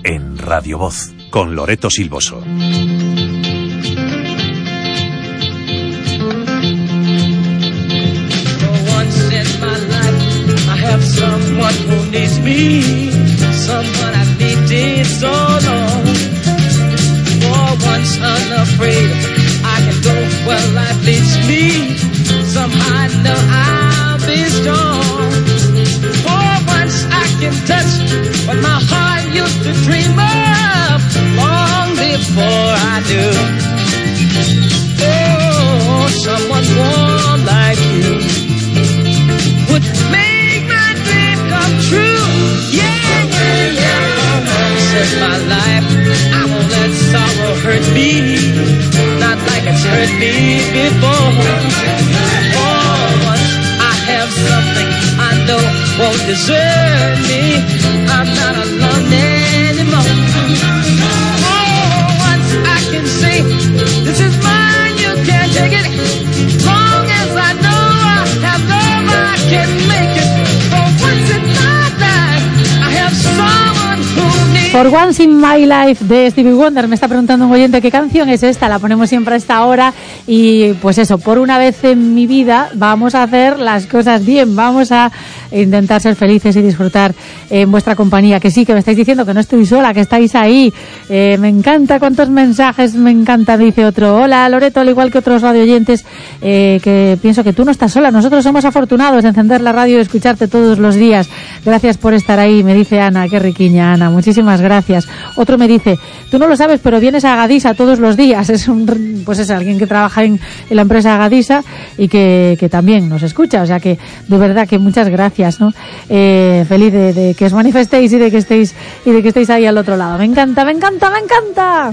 en Radio Voz, con Loreto Silvoso. Someone who needs me, someone I've needed so long. For once unafraid, I can go where life leads me. Somehow I know I'll be strong. For once I can touch what my heart used to dream of long before I do. Oh, someone warm like you would make come true, yeah, yeah, yeah. Once in my life, I won't let sorrow hurt me, not like it's hurt me before. Oh, once I have something I know won't desert me, I'm not alone anymore. Oh, once I can say, this is mine, you can't take it. Long as I know I have love, I can make it. For Once in My Life de Stevie Wonder. Me está preguntando un oyente qué canción es esta, la ponemos siempre a esta hora y pues eso, por una vez en mi vida vamos a hacer las cosas bien, vamos a intentar ser felices y disfrutar en vuestra compañía, que sí, que me estáis diciendo que no estoy sola, que estáis ahí, me encanta, cuántos mensajes, me encanta, dice otro, hola Loreto, al igual que otros radioyentes, que pienso que tú no estás sola, nosotros somos afortunados de encender la radio y escucharte todos los días, gracias por estar ahí, me dice Ana, qué riquiña Ana, muchísimas gracias. Otro me dice, tú no lo sabes, pero vienes a Gadisa todos los días, es alguien que trabaja en la empresa Gadisa y que también nos escucha, o sea que de verdad que muchas gracias, ¿no? Feliz de que os manifestéis y de que estéis ahí al otro lado. Me encanta, me encanta, me encanta.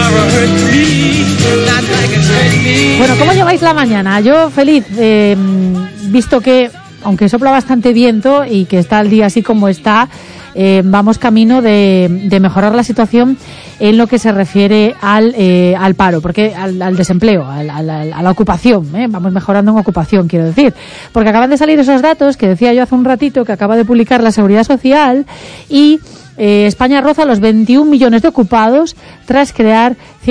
Bueno, ¿cómo lleváis la mañana? Yo feliz, visto que aunque sopla bastante viento y que está el día así como está, vamos camino de mejorar la situación en lo que se refiere al paro, porque al desempleo, a la ocupación, vamos mejorando en ocupación, quiero decir, porque acaban de salir esos datos que decía yo hace un ratito que acaba de publicar la Seguridad Social y España roza los 21 millones de ocupados tras crear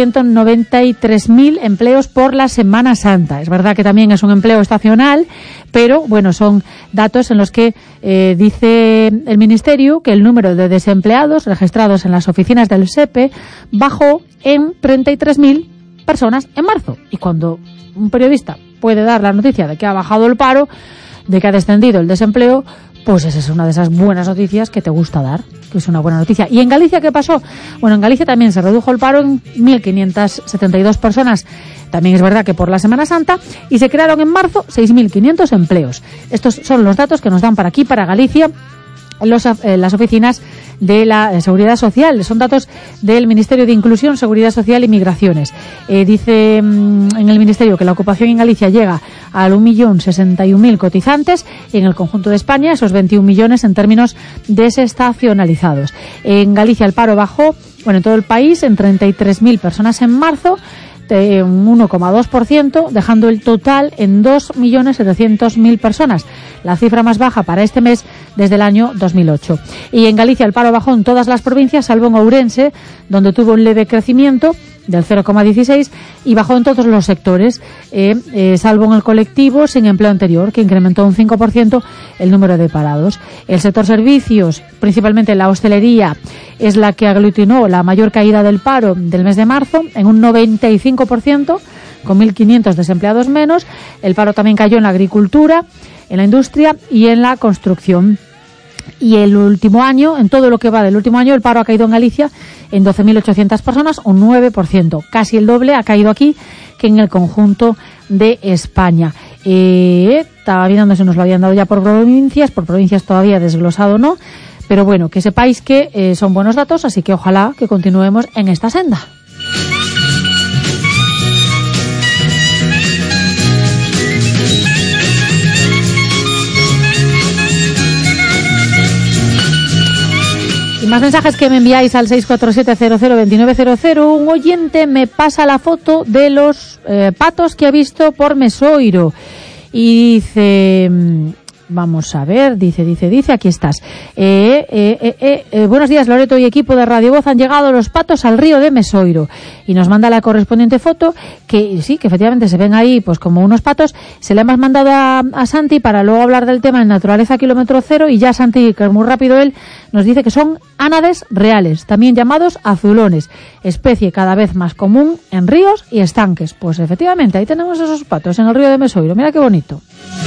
193.000 empleos por la Semana Santa. Es verdad que también es un empleo estacional, pero bueno, son datos en los que dice el Ministerio que el número de desempleados registrados en las oficinas del SEPE bajó en 33.000 personas en marzo. Y cuando un periodista puede dar la noticia de que ha bajado el paro, de que ha descendido el desempleo, pues esa es una de esas buenas noticias que te gusta dar, que es una buena noticia. ¿Y en Galicia qué pasó? Bueno, en Galicia también se redujo el paro en 1.572 personas. También es verdad que por la Semana Santa, y se crearon en marzo 6.500 empleos. Estos son los datos que nos dan para aquí, para Galicia, las oficinas de la Seguridad Social. Son datos del Ministerio de Inclusión, Seguridad Social y Migraciones. Dice en el Ministerio que la ocupación en Galicia llega a 1.061.000 cotizantes y en el conjunto de España esos 21 millones en términos desestacionalizados. En Galicia el paro bajó, en todo el país, en 33.000 personas en marzo, un 1,2%, dejando el total en 2.700.000 personas, la cifra más baja para este mes desde el año 2008. Y en Galicia el paro bajó en todas las provincias, salvo en Ourense, donde tuvo un leve crecimiento del 0,16 y bajó en todos los sectores, salvo en el colectivo sin empleo anterior, que incrementó un 5% el número de parados. El sector servicios, principalmente la hostelería, es la que aglutinó la mayor caída del paro del mes de marzo, en un 95%, con 1.500 desempleados menos. El paro también cayó en la agricultura, en la industria y en la construcción. Y el último año, en todo lo que va del último año, el paro ha caído en Galicia en 12.800 personas, un 9%. Casi el doble ha caído aquí que en el conjunto de España. Estaba viendo si nos lo habían dado ya por provincias todavía desglosado no, pero bueno, que sepáis que son buenos datos, así que ojalá que continuemos en esta senda. Y más mensajes que me enviáis al 647-002900. Un oyente me pasa la foto de los patos que ha visto por Mesoiro y dice, Vamos a ver, dice, aquí estás. Buenos días, Loreto y equipo de Radio Voz. Han llegado los patos al río de Mesoiro. Y nos manda la correspondiente foto, que sí, que efectivamente se ven ahí pues como unos patos. Se le hemos mandado a Santi para luego hablar del tema en Naturaleza Kilómetro Cero, y ya Santi, que es muy rápido él, nos dice que son ánades reales, también llamados azulones, especie cada vez más común en ríos y estanques. Pues efectivamente, ahí tenemos esos patos en el río de Mesoiro. Mira qué bonito.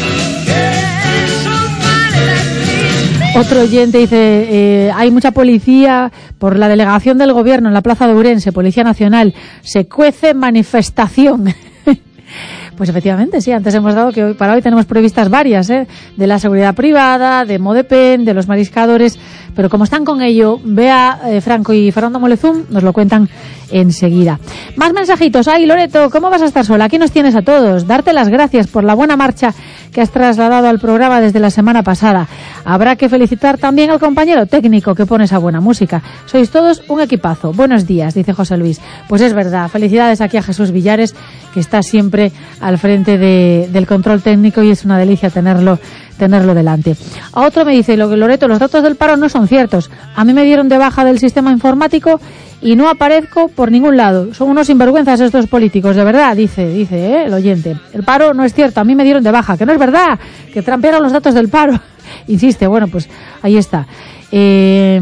Otro oyente dice, hay mucha policía por la delegación del gobierno en la plaza de Ourense, Policía Nacional, se cuece manifestación. Pues efectivamente, sí, antes hemos dado que para hoy tenemos previstas varias, de la seguridad privada, de Modepen, de los mariscadores, pero como están con ello, Bea Franco y Fernando Molezum nos lo cuentan enseguida. Más mensajitos. Ay, Loreto, ¿cómo vas a estar sola? Aquí nos tienes a todos. Darte las gracias por la buena marcha que has trasladado al programa desde la semana pasada. Habrá que felicitar también al compañero técnico que pone esa buena música. Sois todos un equipazo. Buenos días, dice José Luis. Pues es verdad. Felicidades aquí a Jesús Villares, que está siempre al frente del control técnico, y es una delicia tenerlo delante. A otro me dice, Loreto, los datos del paro no son ciertos. A mí me dieron de baja del sistema informático y no aparezco por ningún lado. Son unos sinvergüenzas estos políticos, de verdad, dice el oyente. El paro no es cierto, a mí me dieron de baja, que no es verdad, que trampearon los datos del paro. Insiste, bueno, pues ahí está. ¿Qué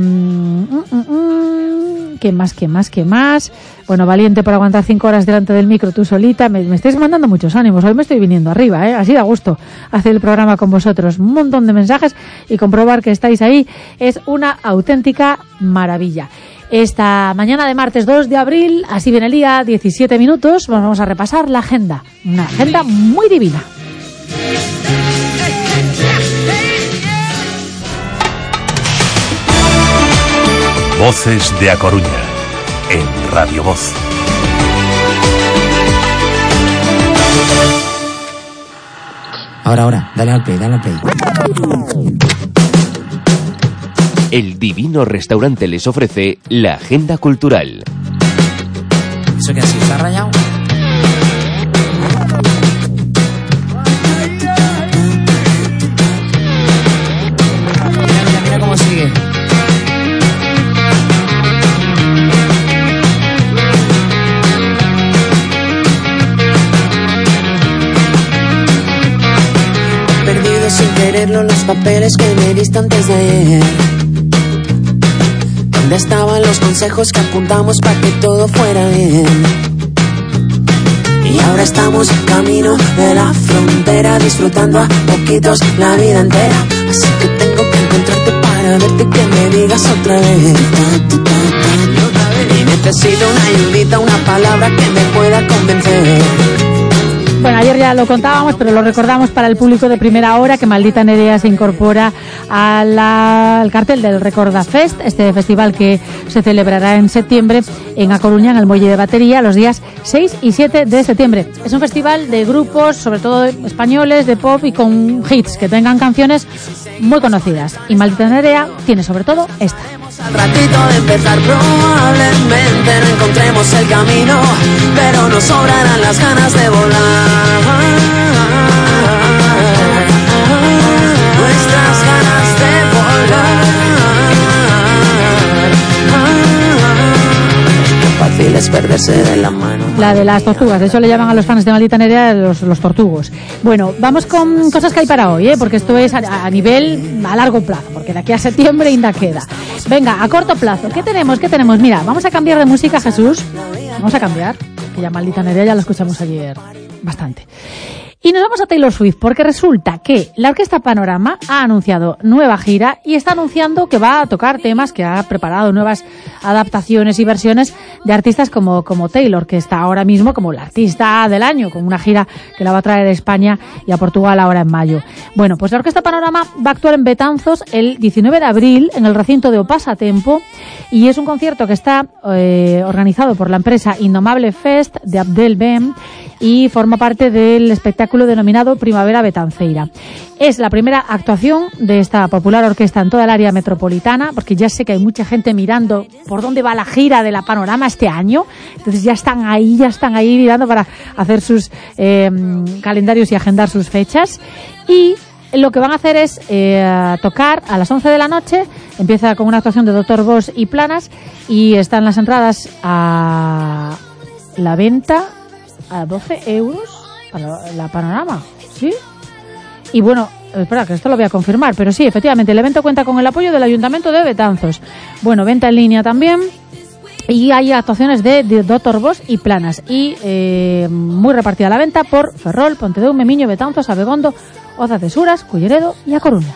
más? Bueno, valiente por aguantar 5 horas delante del micro tú solita. Me estáis mandando muchos ánimos. Hoy me estoy viniendo arriba, así da gusto hacer el programa con vosotros. Un montón de mensajes, y comprobar que estáis ahí es una auténtica maravilla. Esta mañana de martes 2 de abril, así viene el día, 17 minutos, vamos a repasar la agenda. Una agenda muy divina. Voces de A Coruña, en Radio Voz. Ahora, dale al play. El Divino Restaurante les ofrece la agenda cultural. ¿Eso qué así? ¿Está rayado? Mira cómo sigue. He perdido sin quererlo los papeles que me diste antes de ayer. ¿Dónde estaban los consejos que apuntamos para que todo fuera bien? Y ahora estamos camino de la frontera, disfrutando a poquitos la vida entera. Así que tengo que encontrarte para verte y que me digas otra vez. Y necesito una ayudita, una palabra que me pueda convencer. Bueno, ayer ya lo contábamos, pero lo recordamos para el público de primera hora, que Maldita Nerea se incorpora al cartel del Recorda Fest, este festival que se celebrará en septiembre en A Coruña, en el Muelle de Batería, los días 6 y 7 de septiembre. Es un festival de grupos, sobre todo españoles, de pop y con hits, que tengan canciones muy conocidas. Y Maldita Nerea tiene sobre todo esta. Al ratito de empezar probablemente no encontremos el camino, pero nos sobrarán las ganas de volar. Nuestras ganas de volar. Qué fácil es perderse de la mano. La de las tortugas, de hecho le llaman a los fans de Maldita Nerea los tortugos. Bueno, vamos con cosas que hay para hoy, porque esto es a nivel a largo plazo, porque de aquí a septiembre ainda queda. Venga, a corto plazo, ¿qué tenemos? Mira, vamos a cambiar de música, Jesús. Vamos a cambiar, que ya Maldita Nerea ya la escuchamos ayer bastante. Y nos vamos a Taylor Swift, porque resulta que la Orquesta Panorama ha anunciado nueva gira y está anunciando que va a tocar temas, que ha preparado nuevas adaptaciones y versiones de artistas como Taylor, que está ahora mismo como la artista del año, con una gira que la va a traer a España y a Portugal ahora en mayo. Bueno, pues la Orquesta Panorama va a actuar en Betanzos el 19 de abril en el recinto de O Pasatempo, y es un concierto que está organizado por la empresa Indomable Fest de Abdel Bem y forma parte del espectáculo denominado Primavera Betanceira. Es la primera actuación de esta popular orquesta en toda el área metropolitana, porque ya sé que hay mucha gente mirando por dónde va la gira de la Panorama este año, entonces ya están ahí mirando para hacer sus calendarios y agendar sus fechas. Y lo que van a hacer es tocar a las 11 de la noche. Empieza con una actuación de Dr. Boss y Planas, y están las entradas a la venta a 12 euros para la Panorama, ¿sí? Y bueno, espera, que esto lo voy a confirmar, pero sí, efectivamente, el evento cuenta con el apoyo del Ayuntamiento de Betanzos. Bueno, venta en línea también. Y hay actuaciones de Dr. Boss y Planas. Y muy repartida la venta por Ferrol, Pontedeume, Miño, Betanzos, Abegondo, Oza de Suras, Culleredo y A Coruña.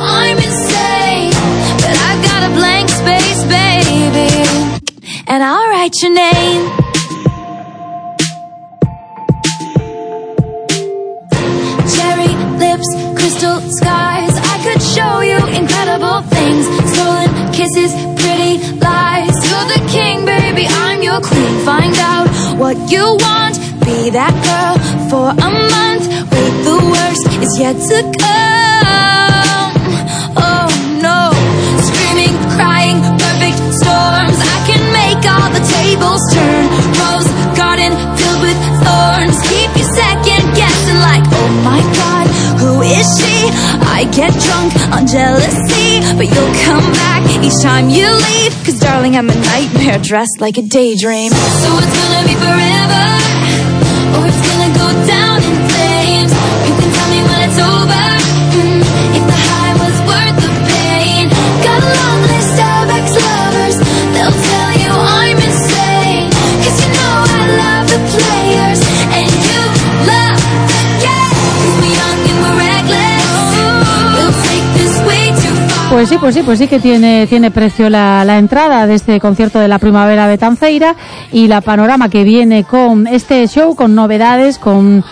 Cherry lips, crystal skies, I could show you incredible things. Stolen kisses, pretty lies. You're the king, baby, I'm your queen. Find out what you want, be that girl for a month. Wait, the worst is yet to come. Oh no, screaming, crying, perfect storms. I can make all the tables turn. Rose garden filled with thorns. Keep you second guessing like, oh my God, who is she? I get drunk on jealousy, but you'll come back each time you leave. Cause darling, I'm a nightmare dressed like a daydream. So it's gonna be forever, or it's gonna go down in flames. You can tell me when it's over, if the high was worth the pain. Got a long list of ex-lovers, they'll tell you I'm insane. Cause you know I love the players, and you love the game. Cause we're young and we're reckless, we'll take this way too far. Pues sí que tiene precio la entrada de este concierto de la Primavera Betanceira, y la Panorama, que viene con este show, con novedades, con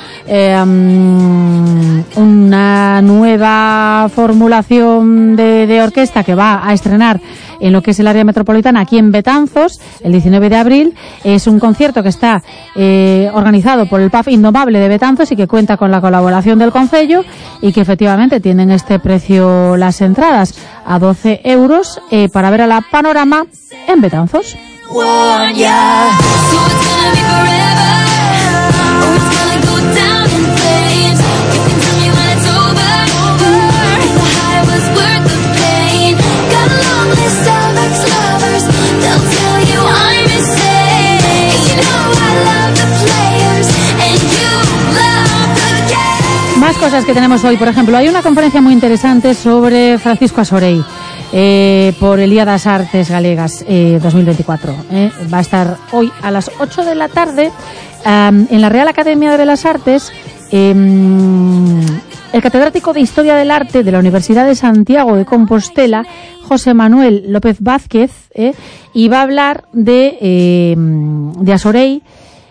una nueva formulación de orquesta que va a estrenar en lo que es el área metropolitana aquí en Betanzos el 19 de abril. Es un concierto que está organizado por el PAF Indomable de Betanzos y que cuenta con la colaboración del Concello, y que efectivamente tienen este precio las entradas, a 12 euros, para ver a la Panorama en Betanzos. Más cosas que tenemos hoy. Por ejemplo, hay una conferencia muy interesante sobre Francisco Asorey por el Día das Artes Galegas 2024. Va a estar hoy a las 8 de la tarde en la Real Academia de Belas Artes. El catedrático de Historia del Arte de la Universidad de Santiago de Compostela, José Manuel López Vázquez, y va a hablar de Asorey,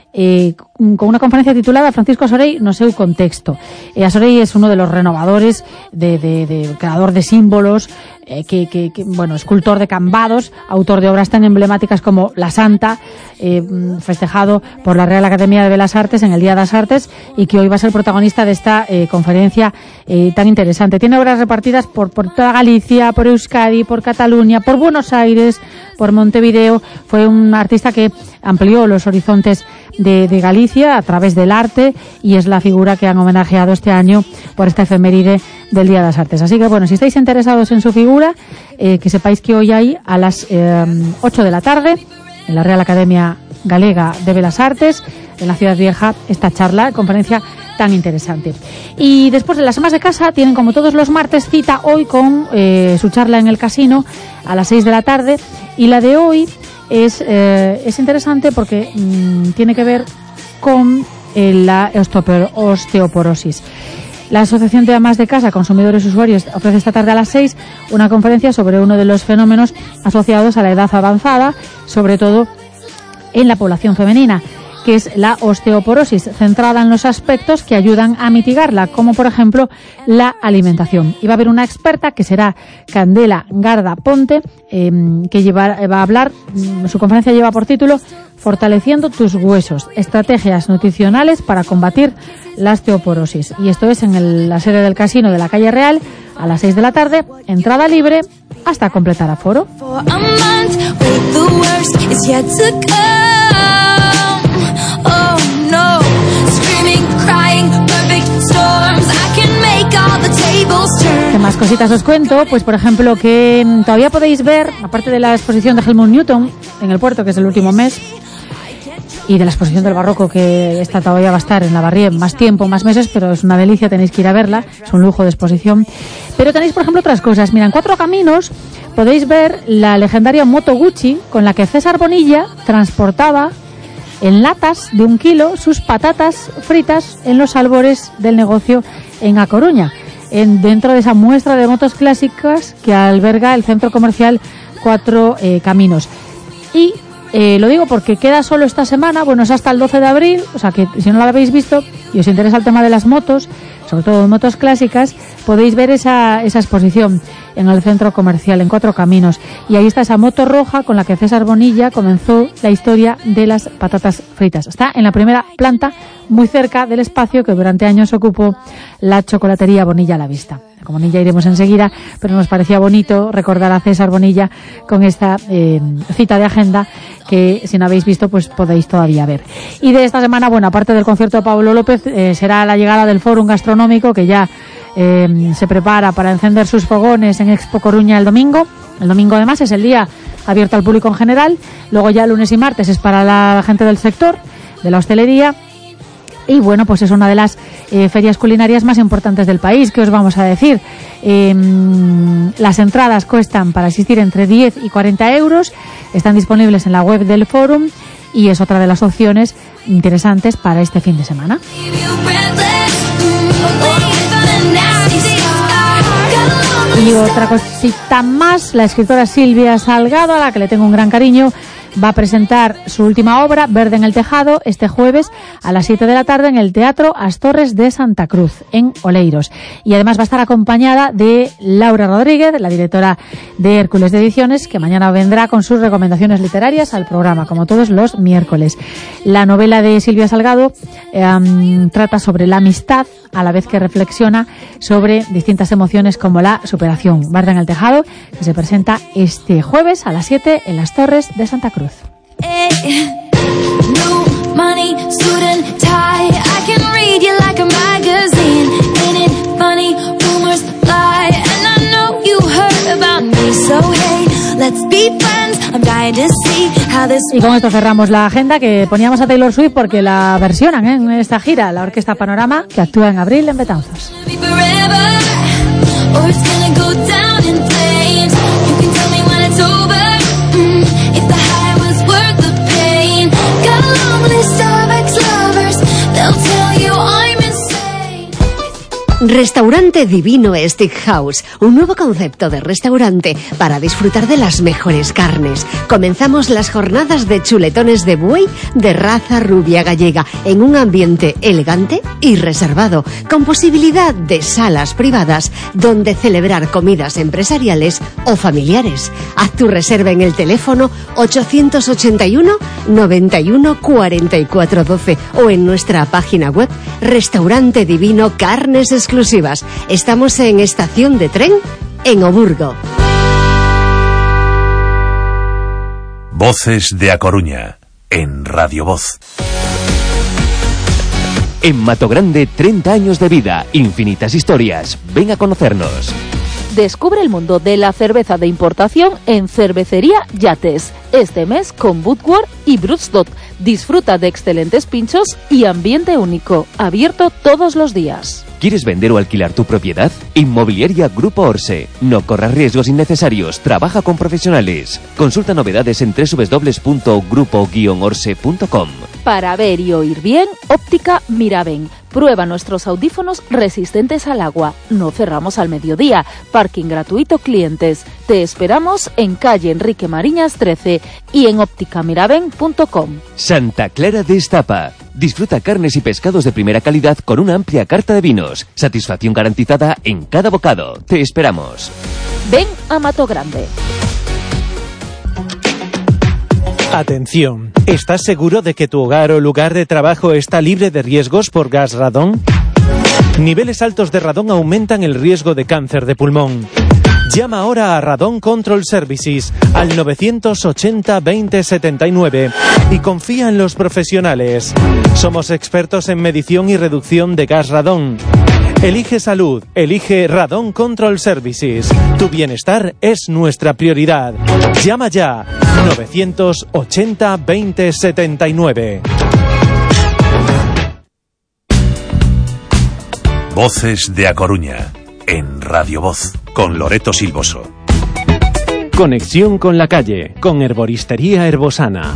con una conferencia titulada Francisco Asorey no seu contexto. Asorey es uno de los renovadores, de creador de símbolos, bueno, escultor de cambados, autor de obras tan emblemáticas como La Santa, festejado por la Real Academia de Belas Artes en el Día das Artes, y que hoy va a ser protagonista de esta conferencia tan interesante. Tiene obras repartidas por toda Galicia, por Euskadi, por Cataluña, por Buenos Aires, por Montevideo. Fue un artista que amplió los horizontes de Galicia a través del arte, y es la figura que han homenajeado este año por esta efeméride del Día das Artes. Así que bueno, si estáis interesados en su figura, que sepáis que hoy hay a las 8 de la tarde en la Real Academia Galega de Belas Artes, en la Ciudad Vieja, esta charla, conferencia tan interesante. Y después de las amas de casa tienen, como todos los martes, cita hoy con su charla en el Casino a las 6 de la tarde, y la de hoy es interesante porque tiene que ver con la osteoporosis. La Asociación de Amas de Casa, Consumidores y Usuarios ofrece esta tarde a las 6 una conferencia sobre uno de los fenómenos asociados a la edad avanzada, sobre todo en la población femenina, que es la osteoporosis, centrada en los aspectos que ayudan a mitigarla, como por ejemplo la alimentación. Y va a haber una experta, que será Candela Garda Ponte, que va a hablar. Su conferencia lleva por título Fortaleciendo tus huesos, estrategias nutricionales para combatir la osteoporosis. Y esto es en la sede del Casino de la Calle Real a las 6 de la tarde, entrada libre hasta completar aforo. Screaming, crying, perfect storms. I can make all the tables Más cositas os cuento, pues por ejemplo que todavía podéis ver, aparte de la exposición de Helmut Newton en el Puerto, que es el último mes, y de la exposición del barroco, que esta todavía va a estar en la Barrié más tiempo, más meses, pero es una delicia, tenéis que ir a verla, es un lujo de exposición. Pero tenéis, por ejemplo, otras cosas. Mira, en Cuatro Caminos podéis ver la legendaria moto Gucci con la que César Bonilla transportaba en latas de 1 kilo sus patatas fritas en los albores del negocio en A Coruña, dentro de esa muestra de motos clásicas que alberga el centro comercial Cuatro Caminos. Y lo digo porque queda solo esta semana, bueno, es hasta el 12 de abril, o sea que si no lo habéis visto y os interesa el tema de las motos, sobre todo motos clásicas, podéis ver esa exposición en el centro comercial, en Cuatro Caminos. Y ahí está esa moto roja con la que César Bonilla comenzó la historia de las patatas fritas. Está en la primera planta, muy cerca del espacio que durante años ocupó la chocolatería Bonilla a la Vista. Como Bonilla iremos enseguida, pero nos parecía bonito recordar a César Bonilla con esta cita de agenda que, si no habéis visto, pues podéis todavía ver. Y de esta semana, bueno, aparte del concierto de Pablo López, será la llegada del Fórum Gastronómico, que ya se prepara para encender sus fogones en Expo Coruña el domingo. El domingo, además, es el día abierto al público en general. Luego ya lunes y martes es para la gente del sector, de la hostelería. Y bueno, pues es una de las ferias culinarias más importantes del país. ¿Qué os vamos a decir? Las entradas cuestan para asistir entre 10 y 40 euros. Están disponibles en la web del Fórum y es otra de las opciones interesantes para este fin de semana. Y otra cosita más, la escritora Silvia Salgado, a la que le tengo un gran cariño, va a presentar su última obra, Verde en el Tejado, este jueves a las 7 de la tarde en el Teatro Astorres de Santa Cruz, en Oleiros. Y además va a estar acompañada de Laura Rodríguez, la directora de Hércules de Ediciones, que mañana vendrá con sus recomendaciones literarias al programa, como todos los miércoles. La novela de Silvia Salgado trata sobre la amistad, a la vez que reflexiona sobre distintas emociones como la superación. Verde en el Tejado, que se presenta este jueves a las 7 en las Torres de Santa Cruz. Y con esto cerramos la agenda, que poníamos a Taylor Swift porque la versionan en esta gira, la Orquesta Panorama, que actúa en abril en Betanzos. Restaurante Divino Steakhouse, un nuevo concepto de restaurante para disfrutar de las mejores carnes. Comenzamos las jornadas de chuletones de buey de raza rubia gallega en un ambiente elegante y reservado, con posibilidad de salas privadas donde celebrar comidas empresariales o familiares. Haz tu reserva en el teléfono 881 91 44 12 o en nuestra página web Restaurante Divino Carnes Exclusivas. Estamos en estación de tren en Oburgo. Voces de A Coruña en Radio Voz. En Mato Grande, 30 años de vida, infinitas historias. Ven a conocernos. Descubre el mundo de la cerveza de importación en Cervecería Yates. Este mes con Budweiser y Brewsdot. Disfruta de excelentes pinchos y ambiente único. Abierto todos los días. ¿Quieres vender o alquilar tu propiedad? Inmobiliaria Grupo Orse. No corras riesgos innecesarios. Trabaja con profesionales. Consulta novedades en www.grupo-orse.com. Para ver y oír bien, Óptica Miraven. Prueba nuestros audífonos resistentes al agua. No cerramos al mediodía. Parking gratuito clientes. Te esperamos en calle Enrique Mariñas 13 y en ópticamiraven.com. Santa Clara de Estapa. Disfruta carnes y pescados de primera calidad con una amplia carta de vinos. Satisfacción garantizada en cada bocado. Te esperamos. Ven a Mato Grande. Atención, ¿estás seguro de que tu hogar o lugar de trabajo está libre de riesgos por gas radón? Niveles altos de radón aumentan el riesgo de cáncer de pulmón. Llama ahora a Radon Control Services al 980 20 79 y confía en los profesionales. Somos expertos en medición y reducción de gas radón. Elige salud, elige Radon Control Services. Tu bienestar es nuestra prioridad. Llama ya 980 20 79. Voces de A Coruña, en Radio Voz, con Loreto Silvoso. Conexión con la calle, con Herboristería Herbosana.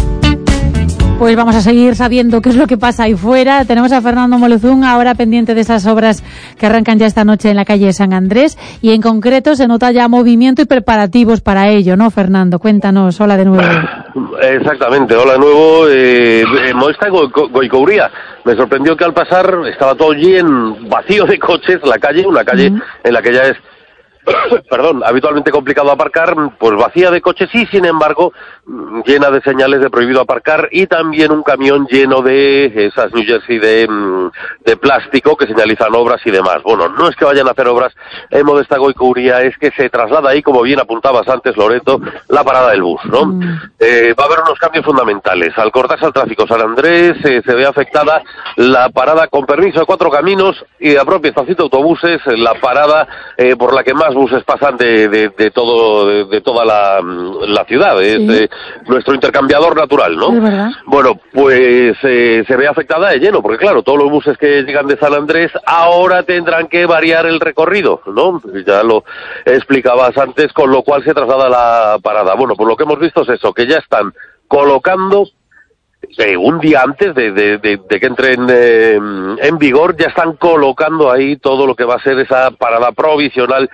Pues vamos a seguir sabiendo qué es lo que pasa ahí fuera. Tenemos a Fernando Moluzún ahora pendiente de esas obras que arrancan ya esta noche en la calle San Andrés, y en concreto se nota ya movimiento y preparativos para ello, ¿no, Fernando? Cuéntanos, hola de nuevo. Exactamente, hola de nuevo. Moesta Goicouría. Me sorprendió que al pasar estaba todo lleno, vacío de coches, la calle, una calle en la que ya es habitualmente complicado aparcar, pues vacía de coches y sin embargo llena de señales de prohibido aparcar, y también un camión lleno de esas New Jersey de plástico que señalizan obras y demás. Bueno, no es que vayan a hacer obras en Modesta Goicouría, es que se traslada ahí, como bien apuntabas antes, Loreto, la parada del bus, ¿no? Va a haber unos cambios fundamentales. Al cortarse el tráfico San Andrés, se ve afectada la parada con permiso de 4 caminos y la propia estación de autobuses, la parada por la que más buses pasan de toda la ciudad. Es nuestro intercambiador natural, ¿no? ¿Es verdad? Bueno, pues se ve afectada de lleno, porque claro, todos los buses que llegan de San Andrés ahora tendrán que variar el recorrido, ¿no? Ya lo explicabas antes, con lo cual se traslada la parada. Bueno, pues lo que hemos visto es eso, que ya están colocando un día antes de que entren en vigor, ya están colocando ahí todo lo que va a ser esa parada provisional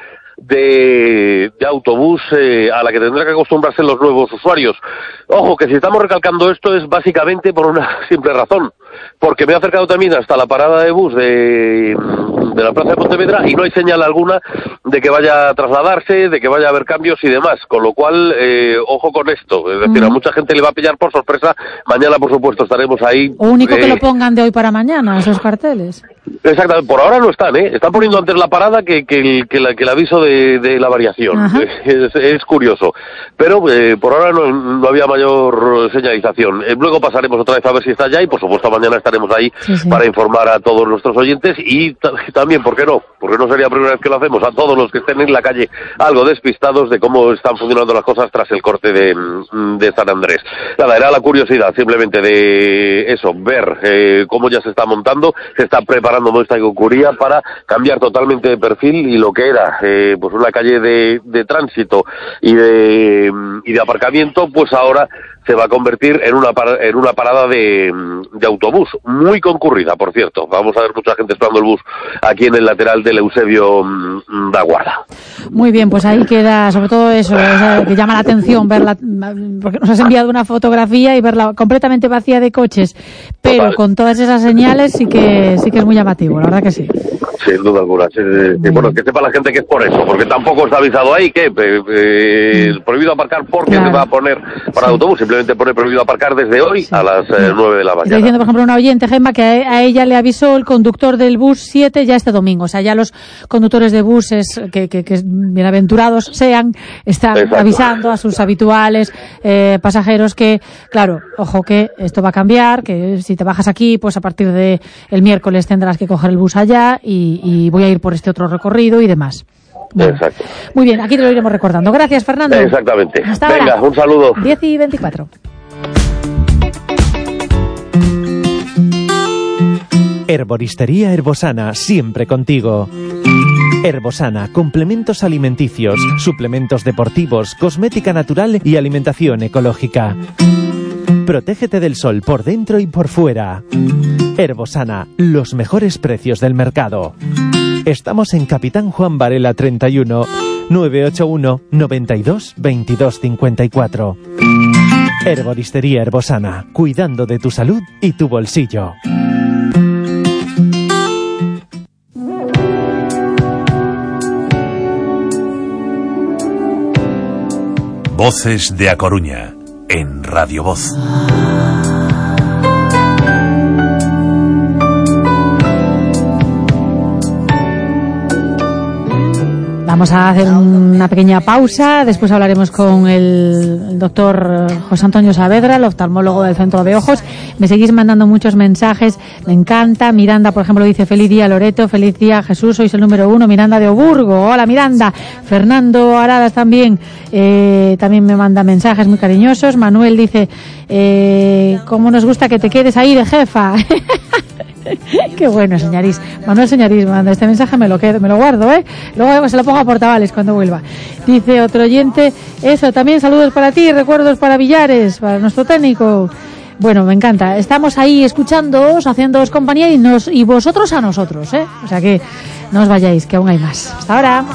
de autobús a la que tendrán que acostumbrarse los nuevos usuarios. Ojo, que si estamos recalcando esto es básicamente por una simple razón, porque me he acercado también hasta la parada de bus de la Plaza de Pontevedra y no hay señal alguna de que vaya a trasladarse, de que vaya a haber cambios y demás, con lo cual ojo con esto, es decir, a mucha gente le va a pillar por sorpresa. Mañana, por supuesto, estaremos ahí. O único que lo pongan de hoy para mañana, esos carteles. Exactamente, por ahora no están, están poniendo antes la parada que el aviso de la variación. Es curioso, pero por ahora no había mayor señalización. Luego pasaremos otra vez a ver si está ya, y por supuesto mañana estaremos ahí para informar a todos nuestros oyentes, y también, ¿por qué no? Porque no sería la primera vez que lo hacemos, a todos los que estén en la calle algo despistados de cómo están funcionando las cosas tras el corte de San Andrés. Nada, era la curiosidad simplemente de eso, ver cómo ya se está montando, se está preparando Modesta Goicouría para cambiar totalmente de perfil, y lo que era pues una calle de tránsito y de aparcamiento, pues ahora se va a convertir en una parada de autobús, muy concurrida, por cierto. Vamos a ver mucha gente esperando el bus aquí en el lateral del Eusebio da Guarda. Muy bien, pues ahí queda sobre todo eso, que llama la atención verla, porque nos has enviado una fotografía y verla completamente vacía de coches, pero Total. con todas esas señales sí que es muy llamativo, la verdad que sí. Sin duda alguna. Bueno, que sepa la gente que es por eso, porque tampoco está avisado ahí que prohibido aparcar porque se va a poner para autobús. Simplemente pone prohibido aparcar desde hoy a las 9 de la mañana. Está diciendo, por ejemplo, una oyente, Gemma, que a ella le avisó el conductor del bus 7 ya este domingo. O sea, ya los conductores de buses, que bienaventurados sean, están avisando a sus habituales pasajeros que, claro, ojo que esto va a cambiar, que si te bajas aquí, pues a partir de el miércoles tendrás que coger el bus allá y voy a ir por este otro recorrido y demás. Bueno, exacto. Muy bien, aquí te lo iremos recordando. Gracias, Fernando. Exactamente. Hasta Venga, ahora. un saludo. 10:24. Herboristería Herbosana, siempre contigo. Herbosana, complementos alimenticios, suplementos deportivos, cosmética natural y alimentación ecológica. Protégete del sol por dentro y por fuera. Herbosana, los mejores precios del mercado. Estamos en Capitán Juan Varela 31, 981 92 22 54. Herboristería Herbosana, cuidando de tu salud y tu bolsillo. Voces de A Coruña, en Radio Voz. Vamos a hacer una pequeña pausa, después hablaremos con el doctor José Antonio Saavedra, el oftalmólogo del Centro de Ojos. Me seguís mandando muchos mensajes, me encanta. Miranda, por ejemplo, dice: feliz día Loreto, feliz día Jesús, sois el número 1. Miranda de Oburgo, hola Miranda. Fernando Aradas también me manda mensajes muy cariñosos. Manuel dice: cómo nos gusta que te quedes ahí de jefa. Qué bueno, señorís. Manuel Señorís manda este mensaje, me lo guardo, luego se lo pongo a Portavales cuando vuelva. Dice otro oyente: eso, también saludos para ti, recuerdos para Villares, para nuestro técnico. Bueno, me encanta, estamos ahí escuchándoos, haciéndoos compañía y vosotros a nosotros, o sea que no os vayáis, que aún hay más. Hasta ahora.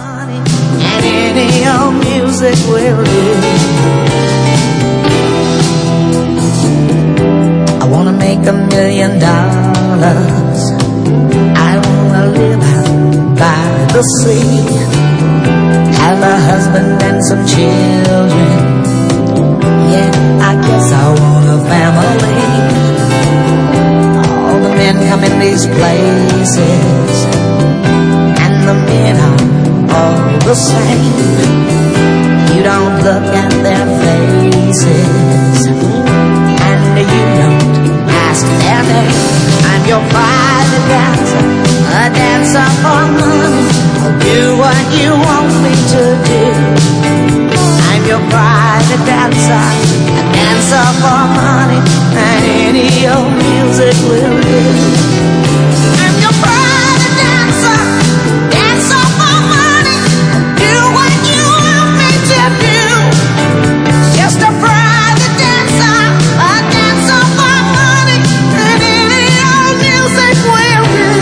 Wanna make $1 million. I wanna live out by the sea, have a husband and some children. Yeah, I guess I want a family. All the men come in these places, and the men are all the same. You don't look at their faces, and you don't ask their name. I'm your private dancer, a dancer for money. I'll do what you want me to do. I'm your private dancer, a dancer for money, and any old music will do. I'm your private dancer, dancer for money. I'll do what you want me to do. Just a private dancer, a dancer for money, and any old music will do.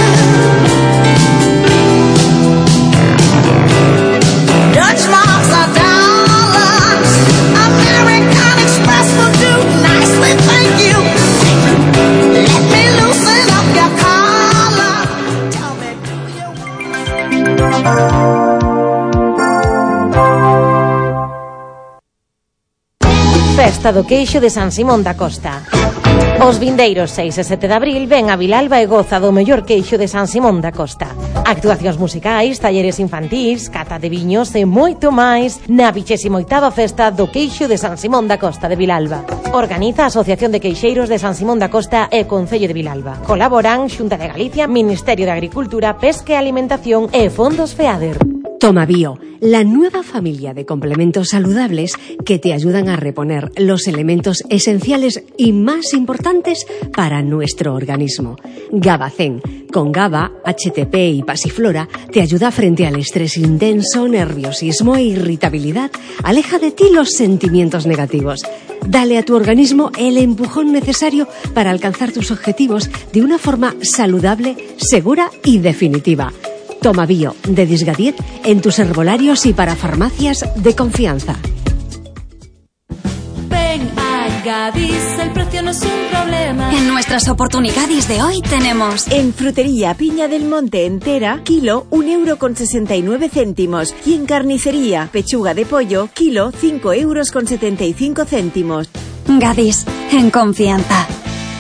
Dutch marks are dollars, American Express will do nicely, thank you. Let me loosen up your collar. Tell me, do you Festa do Queixo de San Simón da Costa. Os vindeiros 6 e 7 de abril ven a Vilalba e goza do mellor queixo de San Simón da Costa. Actuacións musicais, talleres infantís, cata de viños e moito máis na 28ª Festa do Queixo de San Simón da Costa de Vilalba. Organiza a Asociación de Queixeiros de San Simón da Costa e Concello de Vilalba. Colaboran Xunta de Galicia, Ministerio de Agricultura, Pesca e Alimentación e Fondos FEADER. Toma Bio, la nueva familia de complementos saludables que te ayudan a reponer los elementos esenciales y más importantes para nuestro organismo. Gabacén, con GABA, HTP y Pasiflora, te ayuda frente al estrés intenso, nerviosismo e irritabilidad. Aleja de ti los sentimientos negativos. Dale a tu organismo el empujón necesario para alcanzar tus objetivos de una forma saludable, segura y definitiva. Toma Bio, de Disgadiet, en tus herbolarios y para farmacias de confianza. Ven a Gadis, el precio no es un problema. En nuestras oportunidades de hoy tenemos... En frutería Piña del Monte entera, kilo, 1,69 €. Y en carnicería, pechuga de pollo, kilo, 5,75 €. Gadis, en confianza.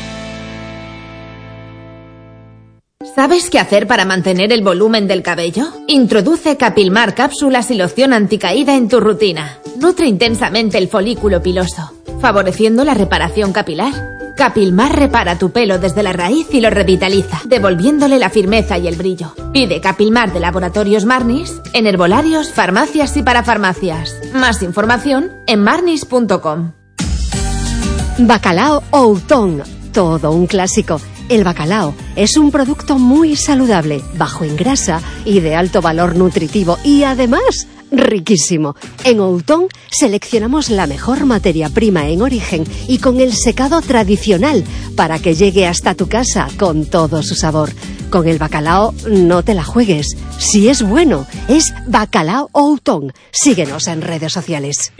¿Sabes qué hacer para mantener el volumen del cabello? Introduce Capilmar cápsulas y loción anticaída en tu rutina. Nutre intensamente el folículo piloso, favoreciendo la reparación capilar. Capilmar repara tu pelo desde la raíz y lo revitaliza, devolviéndole la firmeza y el brillo. Pide Capilmar de Laboratorios Marnis en herbolarios, farmacias y parafarmacias. Más información en marnis.com. Bacalao Outón, todo un clásico. El bacalao es un producto muy saludable, bajo en grasa y de alto valor nutritivo y además riquísimo. En Outón seleccionamos la mejor materia prima en origen y con el secado tradicional para que llegue hasta tu casa con todo su sabor. Con el bacalao no te la juegues. Si es bueno, es Bacalao Outón. Síguenos en redes sociales.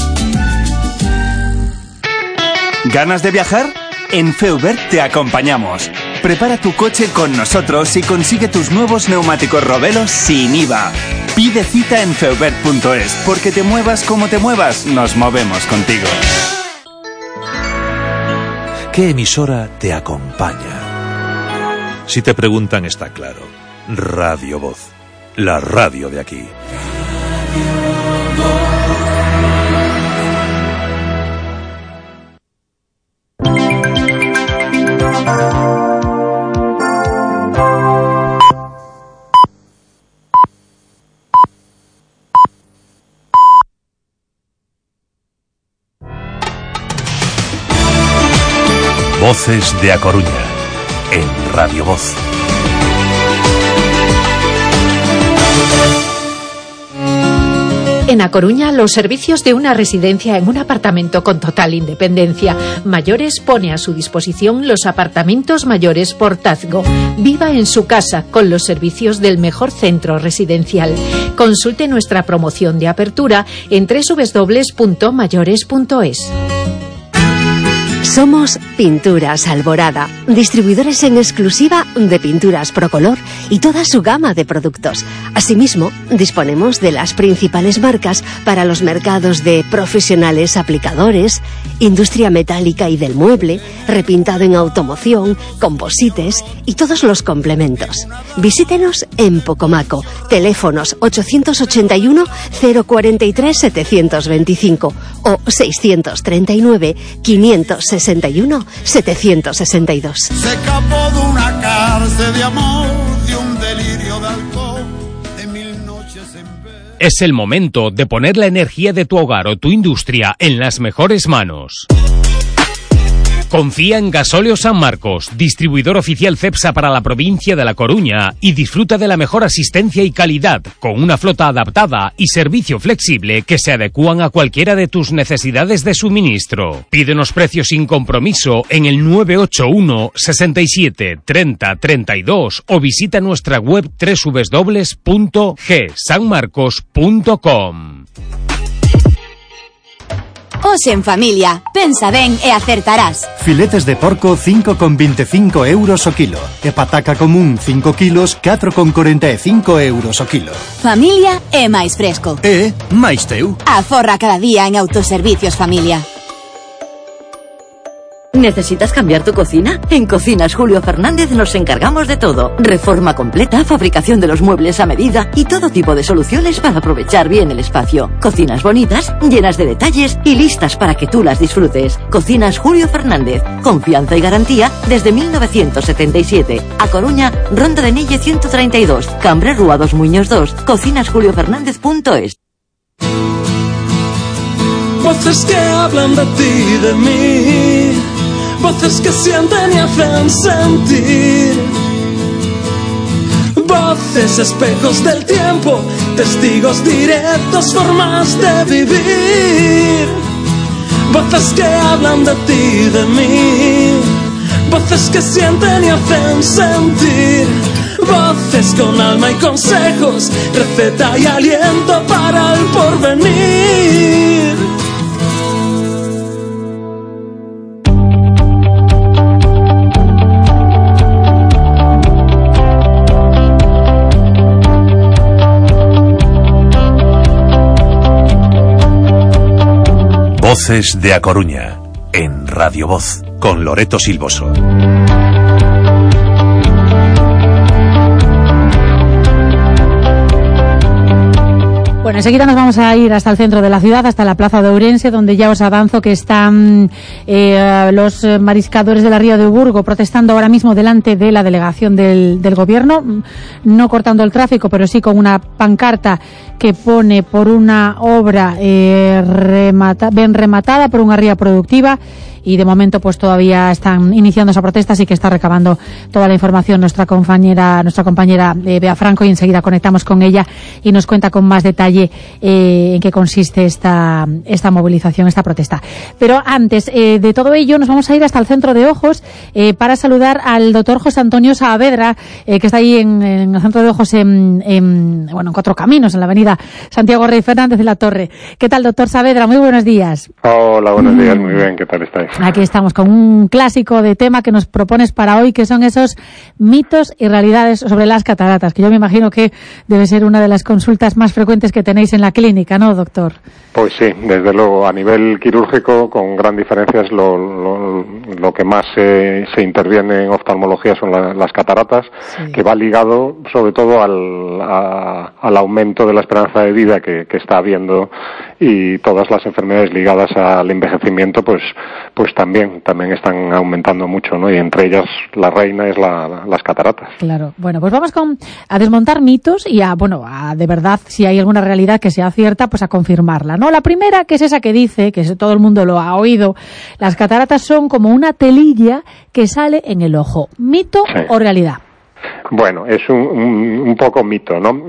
¿Ganas de viajar? En Feubert te acompañamos. Prepara tu coche con nosotros y consigue tus nuevos neumáticos Robelo sin IVA. Pide cita en feubert.es, porque te muevas como te muevas, nos movemos contigo. ¿Qué emisora te acompaña? Si te preguntan, está claro. Radio Voz, la radio de aquí. Voces de A Coruña, en Radio Voz. En A Coruña, los servicios de una residencia en un apartamento con total independencia. Mayores pone a su disposición los apartamentos mayores Portazgo. Viva en su casa con los servicios del mejor centro residencial. Consulte nuestra promoción de apertura en www.mayores.es. Somos Pinturas Alborada, distribuidores en exclusiva de pinturas Procolor y toda su gama de productos. Asimismo, disponemos de las principales marcas para los mercados de profesionales aplicadores, industria metálica y del mueble, repintado en automoción, composites y todos los complementos. Visítenos en Pocomaco, teléfonos 881 043 725 o 639 561 762. Se escapó de una cárcel de amor, de un delirio de alcohol, de 1000 noches en vez. Es el momento de poner la energía de tu hogar o tu industria en las mejores manos. Confía en Gasóleo San Marcos, distribuidor oficial Cepsa para la provincia de La Coruña, y disfruta de la mejor asistencia y calidad, con una flota adaptada y servicio flexible que se adecúan a cualquiera de tus necesidades de suministro. Pídenos precios sin compromiso en el 981 67 30 32 o visita nuestra web www.gsanmarcos.com. Hoxe en familia, pensa ben e acertarás. Filetes de porco 5,25 euros o kilo. E pataca común 5 kilos 4,45 euros o kilo. Familia é máis fresco. E máis teu. Aforra cada día en Autoservicios Familia. ¿Necesitas cambiar tu cocina? En Cocinas Julio Fernández nos encargamos de todo. Reforma completa, fabricación de los muebles a medida y todo tipo de soluciones para aprovechar bien el espacio. Cocinas bonitas, llenas de detalles y listas para que tú las disfrutes. Cocinas Julio Fernández. Confianza y garantía desde 1977. A Coruña, Ronda de Nelle 132. Cambre Rúa dos Muiños 2. cocinasjuliofernández.es. Voces que hablan de ti y de mí, voces que sienten y hacen sentir, voces espejos del tiempo, testigos directos, formas de vivir, voces que hablan de ti y de mí, voces que sienten y hacen sentir, voces con alma y consejos, receta y aliento para el porvenir. Voces de A Coruña, en Radio Voz, con Loreto Silvoso. Bueno, enseguida nos vamos a ir hasta el centro de la ciudad, hasta la plaza de Ourense, donde ya os avanzo que están los mariscadores de la Ría de Burgo protestando ahora mismo delante de la delegación del gobierno, no cortando el tráfico, pero sí con una pancarta que pone por una obra ben rematada, por unha ría productiva. Y de momento pues todavía están iniciando esa protesta, así que está recabando toda la información nuestra compañera Bea Franco, y enseguida conectamos con ella y nos cuenta con más detalle en qué consiste esta movilización, esta protesta. Pero antes de todo ello nos vamos a ir hasta el centro de Ojos para saludar al doctor José Antonio Saavedra, que está ahí en el centro de Ojos en Cuatro Caminos, en la avenida Santiago Rey Fernández de la Torre. ¿Qué tal, doctor Saavedra? Muy buenos días. Hola, buenos días, muy bien, ¿qué tal estáis? Aquí estamos con un clásico de tema que nos propones para hoy, que son esos mitos y realidades sobre las cataratas, que yo me imagino que debe ser una de las consultas más frecuentes que tenéis en la clínica, ¿no, doctor? Pues sí, desde luego, a nivel quirúrgico, con gran diferencia, es lo que más se interviene en oftalmología son las cataratas, sí, que va ligado sobre todo al aumento de la esperanza de vida que está habiendo, y todas las enfermedades ligadas al envejecimiento pues también están aumentando mucho, ¿no? Y entre ellas la reina es las cataratas. Claro. Bueno, pues vamos a desmontar mitos y a de verdad, si hay alguna realidad que sea cierta, pues a confirmarla, ¿no? La primera, que es esa que dice, que todo el mundo lo ha oído, las cataratas son como una telilla que sale en el ojo. ¿Mito o realidad? Bueno, es un poco mito, ¿no?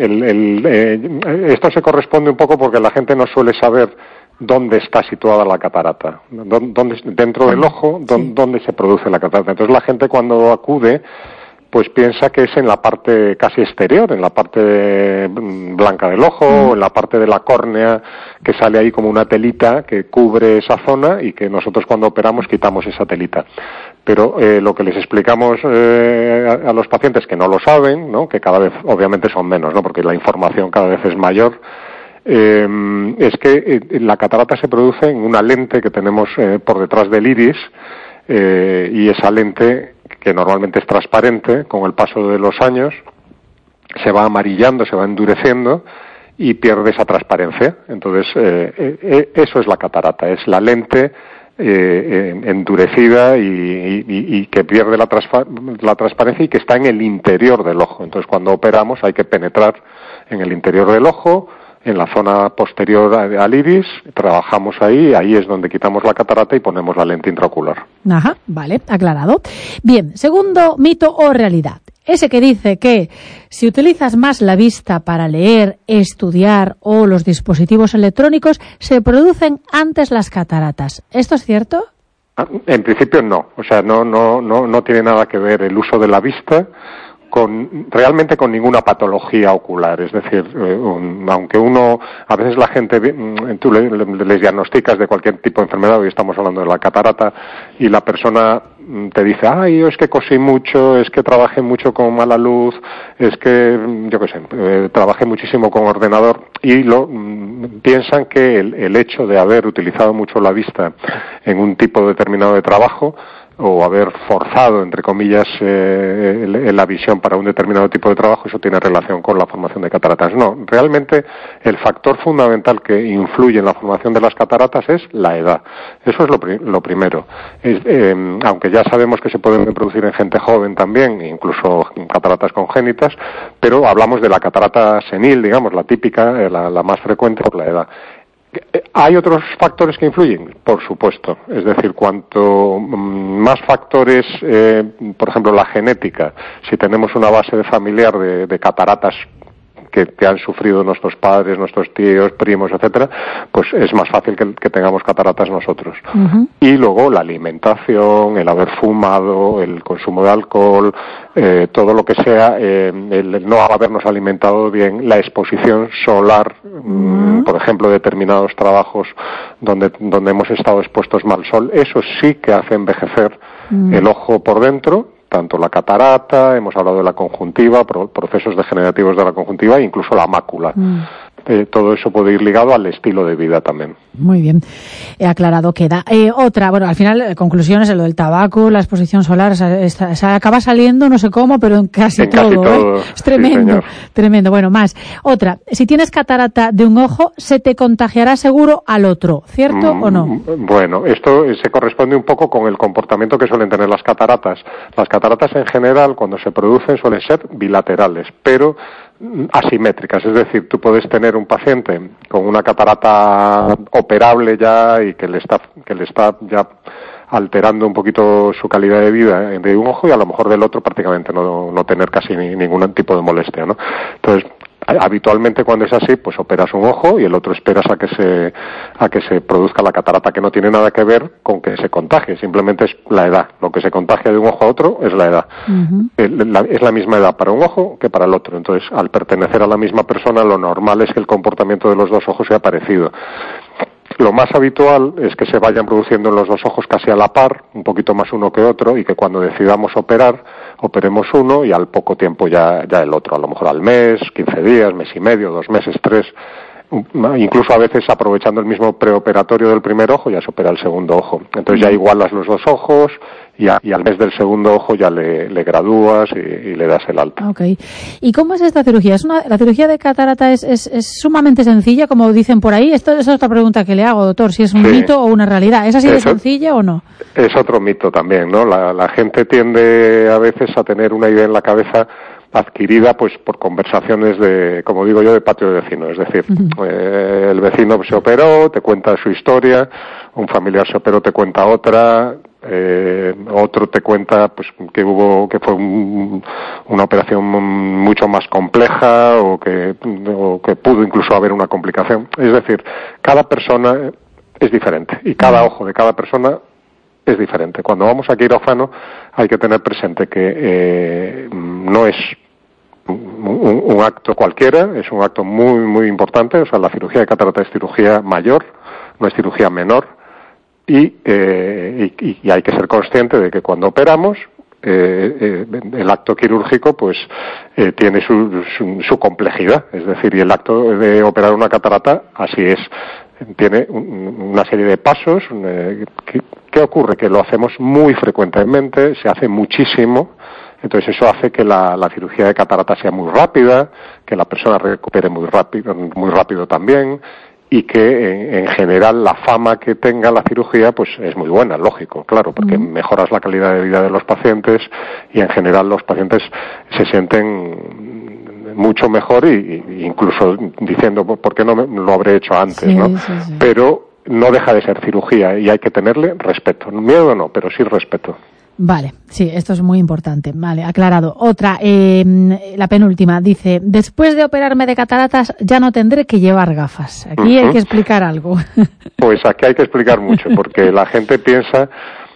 Esto se corresponde un poco porque la gente no suele saber dónde está situada la catarata, dentro del ojo, dónde se produce la catarata. Entonces la gente cuando acude pues piensa que es en la parte casi exterior, en la parte blanca del ojo, o en la parte de la córnea, que sale ahí como una telita que cubre esa zona y que nosotros cuando operamos quitamos esa telita. Pero lo que les explicamos a los pacientes que no lo saben, ¿no? Que cada vez obviamente son menos, ¿no? Porque la información cada vez es mayor, es que la catarata se produce en una lente que tenemos por detrás del iris, y esa lente, que normalmente es transparente, con el paso de los años se va amarillando, se va endureciendo y pierde esa transparencia. Entonces eso es la catarata, es la lente endurecida y que pierde la transparencia y que está en el interior del ojo. Entonces cuando operamos hay que penetrar en el interior del ojo, en la zona posterior al iris, trabajamos ahí es donde quitamos la catarata y ponemos la lente intraocular. Ajá, vale, aclarado. Bien, segundo mito o realidad. Ese que dice que si utilizas más la vista para leer, estudiar o los dispositivos electrónicos, se producen antes las cataratas. ¿Esto es cierto? En principio no. O sea, no tiene nada que ver el uso de la vista realmente con ninguna patología ocular. Es decir, aunque a veces la gente, tú les diagnosticas de cualquier tipo de enfermedad, hoy estamos hablando de la catarata, y la persona te dice, yo es que cosí mucho, es que trabajé mucho con mala luz, es que, yo qué sé, trabajé muchísimo con ordenador, y piensan que el hecho de haber utilizado mucho la vista en un tipo determinado de trabajo, o haber forzado, entre comillas, la visión para un determinado tipo de trabajo, eso tiene relación con la formación de cataratas. No, realmente el factor fundamental que influye en la formación de las cataratas es la edad. Eso es lo primero. Aunque ya sabemos que se pueden producir en gente joven también, incluso cataratas congénitas, pero hablamos de la catarata senil, digamos, la típica, la más frecuente por la edad. ¿Hay otros factores que influyen? Por supuesto. Es decir, cuanto más factores, por ejemplo, la genética, si tenemos una base familiar de cataratas que han sufrido nuestros padres, nuestros tíos, primos, etcétera, pues es más fácil que tengamos cataratas nosotros. Uh-huh. Y luego la alimentación, el haber fumado, el consumo de alcohol, todo lo que sea, el no habernos alimentado bien, la exposición solar, por ejemplo, determinados trabajos donde hemos estado expuestos mal al sol, eso sí que hace envejecer el ojo por dentro, tanto la catarata, hemos hablado de la conjuntiva, procesos degenerativos de la conjuntiva e incluso la mácula. Todo eso puede ir ligado al estilo de vida también. Muy bien, aclarado queda. Otra, bueno, al final, conclusiones, lo del tabaco, la exposición solar, se acaba saliendo, no sé cómo, pero en casi todo. Es tremendo, sí, tremendo. Bueno, más. Otra, si tienes catarata de un ojo, se te contagiará seguro al otro, ¿cierto o no? Bueno, esto se corresponde un poco con el comportamiento que suelen tener las cataratas. Las cataratas en general, cuando se producen, suelen ser bilaterales, pero asimétricas, es decir, tú puedes tener un paciente con una catarata operable ya y que le está ya alterando un poquito su calidad de vida de un ojo, y a lo mejor del otro prácticamente no tener casi ningún tipo de molestia, ¿no? Entonces, habitualmente cuando es así, pues operas un ojo y el otro esperas a que se produzca la catarata, que no tiene nada que ver con que se contagie, simplemente es la edad. Lo que se contagia de un ojo a otro es la edad. Uh-huh. Es la misma edad para un ojo que para el otro. Entonces, al pertenecer a la misma persona, lo normal es que el comportamiento de los dos ojos sea parecido. Lo más habitual es que se vayan produciendo en los dos ojos casi a la par, un poquito más uno que otro, y que cuando decidamos operar, operemos uno y al poco tiempo ya el otro, a lo mejor al mes, 15 días, mes y medio, 2 meses, 3, incluso a veces aprovechando el mismo preoperatorio del primer ojo ya se opera el segundo ojo. Entonces ya igualas los dos ojos y al mes del segundo ojo ya le gradúas y le das el alta. Okay. ¿Y cómo es esta cirugía? La cirugía de catarata es sumamente sencilla, como dicen por ahí. Esa es otra pregunta que le hago, doctor, si es un mito o una realidad. ¿Es así de sencilla o no? Es otro mito también, ¿no? La gente tiende a veces a tener una idea en la cabeza adquirida pues por conversaciones de, como digo yo, de patio de vecino. Es decir, el vecino se operó, te cuenta su historia, un familiar se operó, te cuenta otra, otro te cuenta pues que fue una operación mucho más compleja o que pudo incluso haber una complicación. Es decir, cada persona es diferente y cada ojo de cada persona es diferente. Cuando vamos a quirófano hay que tener presente que no es un acto cualquiera, es un acto muy muy importante. O sea, la cirugía de catarata es cirugía mayor, no es cirugía menor, y hay que ser consciente de que cuando operamos el acto quirúrgico pues tiene su complejidad. Es decir, y el acto de operar una catarata así es, tiene una serie de pasos. ¿Qué ocurre? Que lo hacemos muy frecuentemente, se hace muchísimo. Entonces eso hace que la cirugía de catarata sea muy rápida, que la persona recupere muy rápido también, y que en general la fama que tenga la cirugía pues es muy buena, lógico, claro, porque mejoras la calidad de vida de los pacientes y en general los pacientes se sienten mucho mejor y incluso diciendo ¿por qué no lo habré hecho antes? ¿No? Sí. Pero no deja de ser cirugía y hay que tenerle respeto. Miedo no, pero sí respeto. Vale, sí, esto es muy importante. Vale, aclarado. Otra, la penúltima, dice, después de operarme de cataratas ya no tendré que llevar gafas. Aquí hay que explicar algo. Pues aquí hay que explicar mucho, porque la gente piensa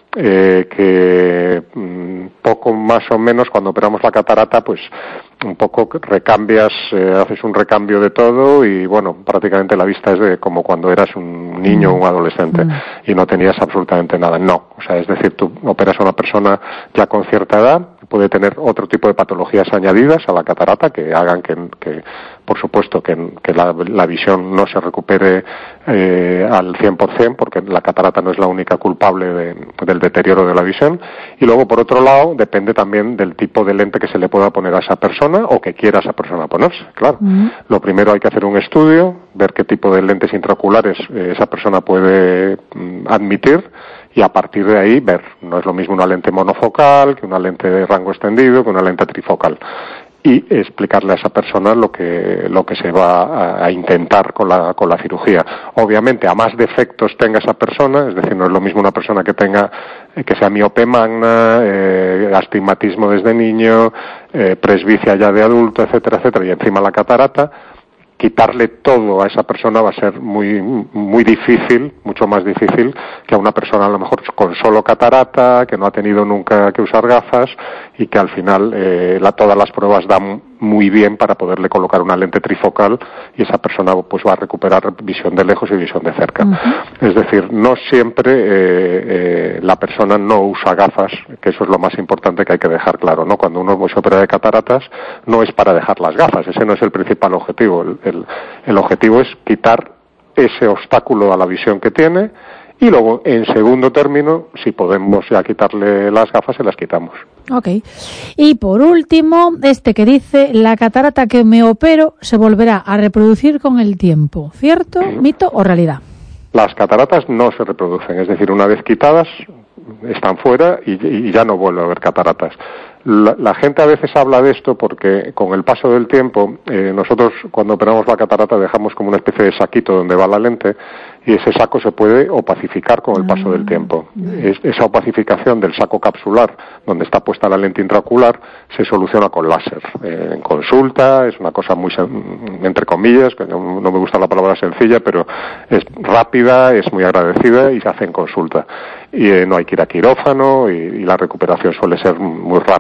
que poco más o menos cuando operamos la catarata pues un poco recambias, haces un recambio de todo y bueno, prácticamente la vista es de como cuando eras un niño o un adolescente y no tenías absolutamente nada. No, o sea, es decir, tú operas a una persona ya con cierta edad, puede tener otro tipo de patologías añadidas a la catarata que hagan que por supuesto, que la visión no se recupere al 100%, porque la catarata no es la única culpable del deterioro de la visión. Y luego, por otro lado, depende también del tipo de lente que se le pueda poner a esa persona o que quiera esa persona ponerse, claro. Lo primero hay que hacer un estudio, ver qué tipo de lentes intraoculares esa persona puede admitir, y a partir de ahí ver. No es lo mismo una lente monofocal que una lente de rango extendido que una lente trifocal. Y explicarle a esa persona lo que se va a intentar con la cirugía. Obviamente, a más defectos tenga esa persona, es decir, no es lo mismo una persona que sea miope magna, astigmatismo desde niño, presbicia ya de adulto, etcétera, etcétera, y encima la catarata. Quitarle todo a esa persona va a ser muy muy difícil, mucho más difícil que a una persona a lo mejor con solo catarata, que no ha tenido nunca que usar gafas y que al final todas las pruebas dan muy bien para poderle colocar una lente trifocal y esa persona pues va a recuperar visión de lejos y visión de cerca. Es decir, no siempre la persona no usa gafas, que eso es lo más importante que hay que dejar claro, ¿no? Cuando uno se opera de cataratas no es para dejar las gafas, ese no es el principal objetivo. El objetivo es quitar ese obstáculo a la visión que tiene y luego, en segundo término, si podemos ya quitarle las gafas, se las quitamos. Ok. Y por último, que dice, la catarata que me opero se volverá a reproducir con el tiempo. ¿Cierto, mito o realidad? Las cataratas no se reproducen, es decir, una vez quitadas, están fuera y ya no vuelve a haber cataratas. La gente a veces habla de esto porque con el paso del tiempo nosotros cuando operamos la catarata dejamos como una especie de saquito donde va la lente y ese saco se puede opacificar con el paso del tiempo. Esa opacificación del saco capsular donde está puesta la lente intraocular se soluciona con láser. En consulta es una cosa muy, entre comillas, que no me gusta la palabra sencilla, pero es rápida, es muy agradecida y se hace en consulta. Y no hay que ir a quirófano y la recuperación suele ser muy rápida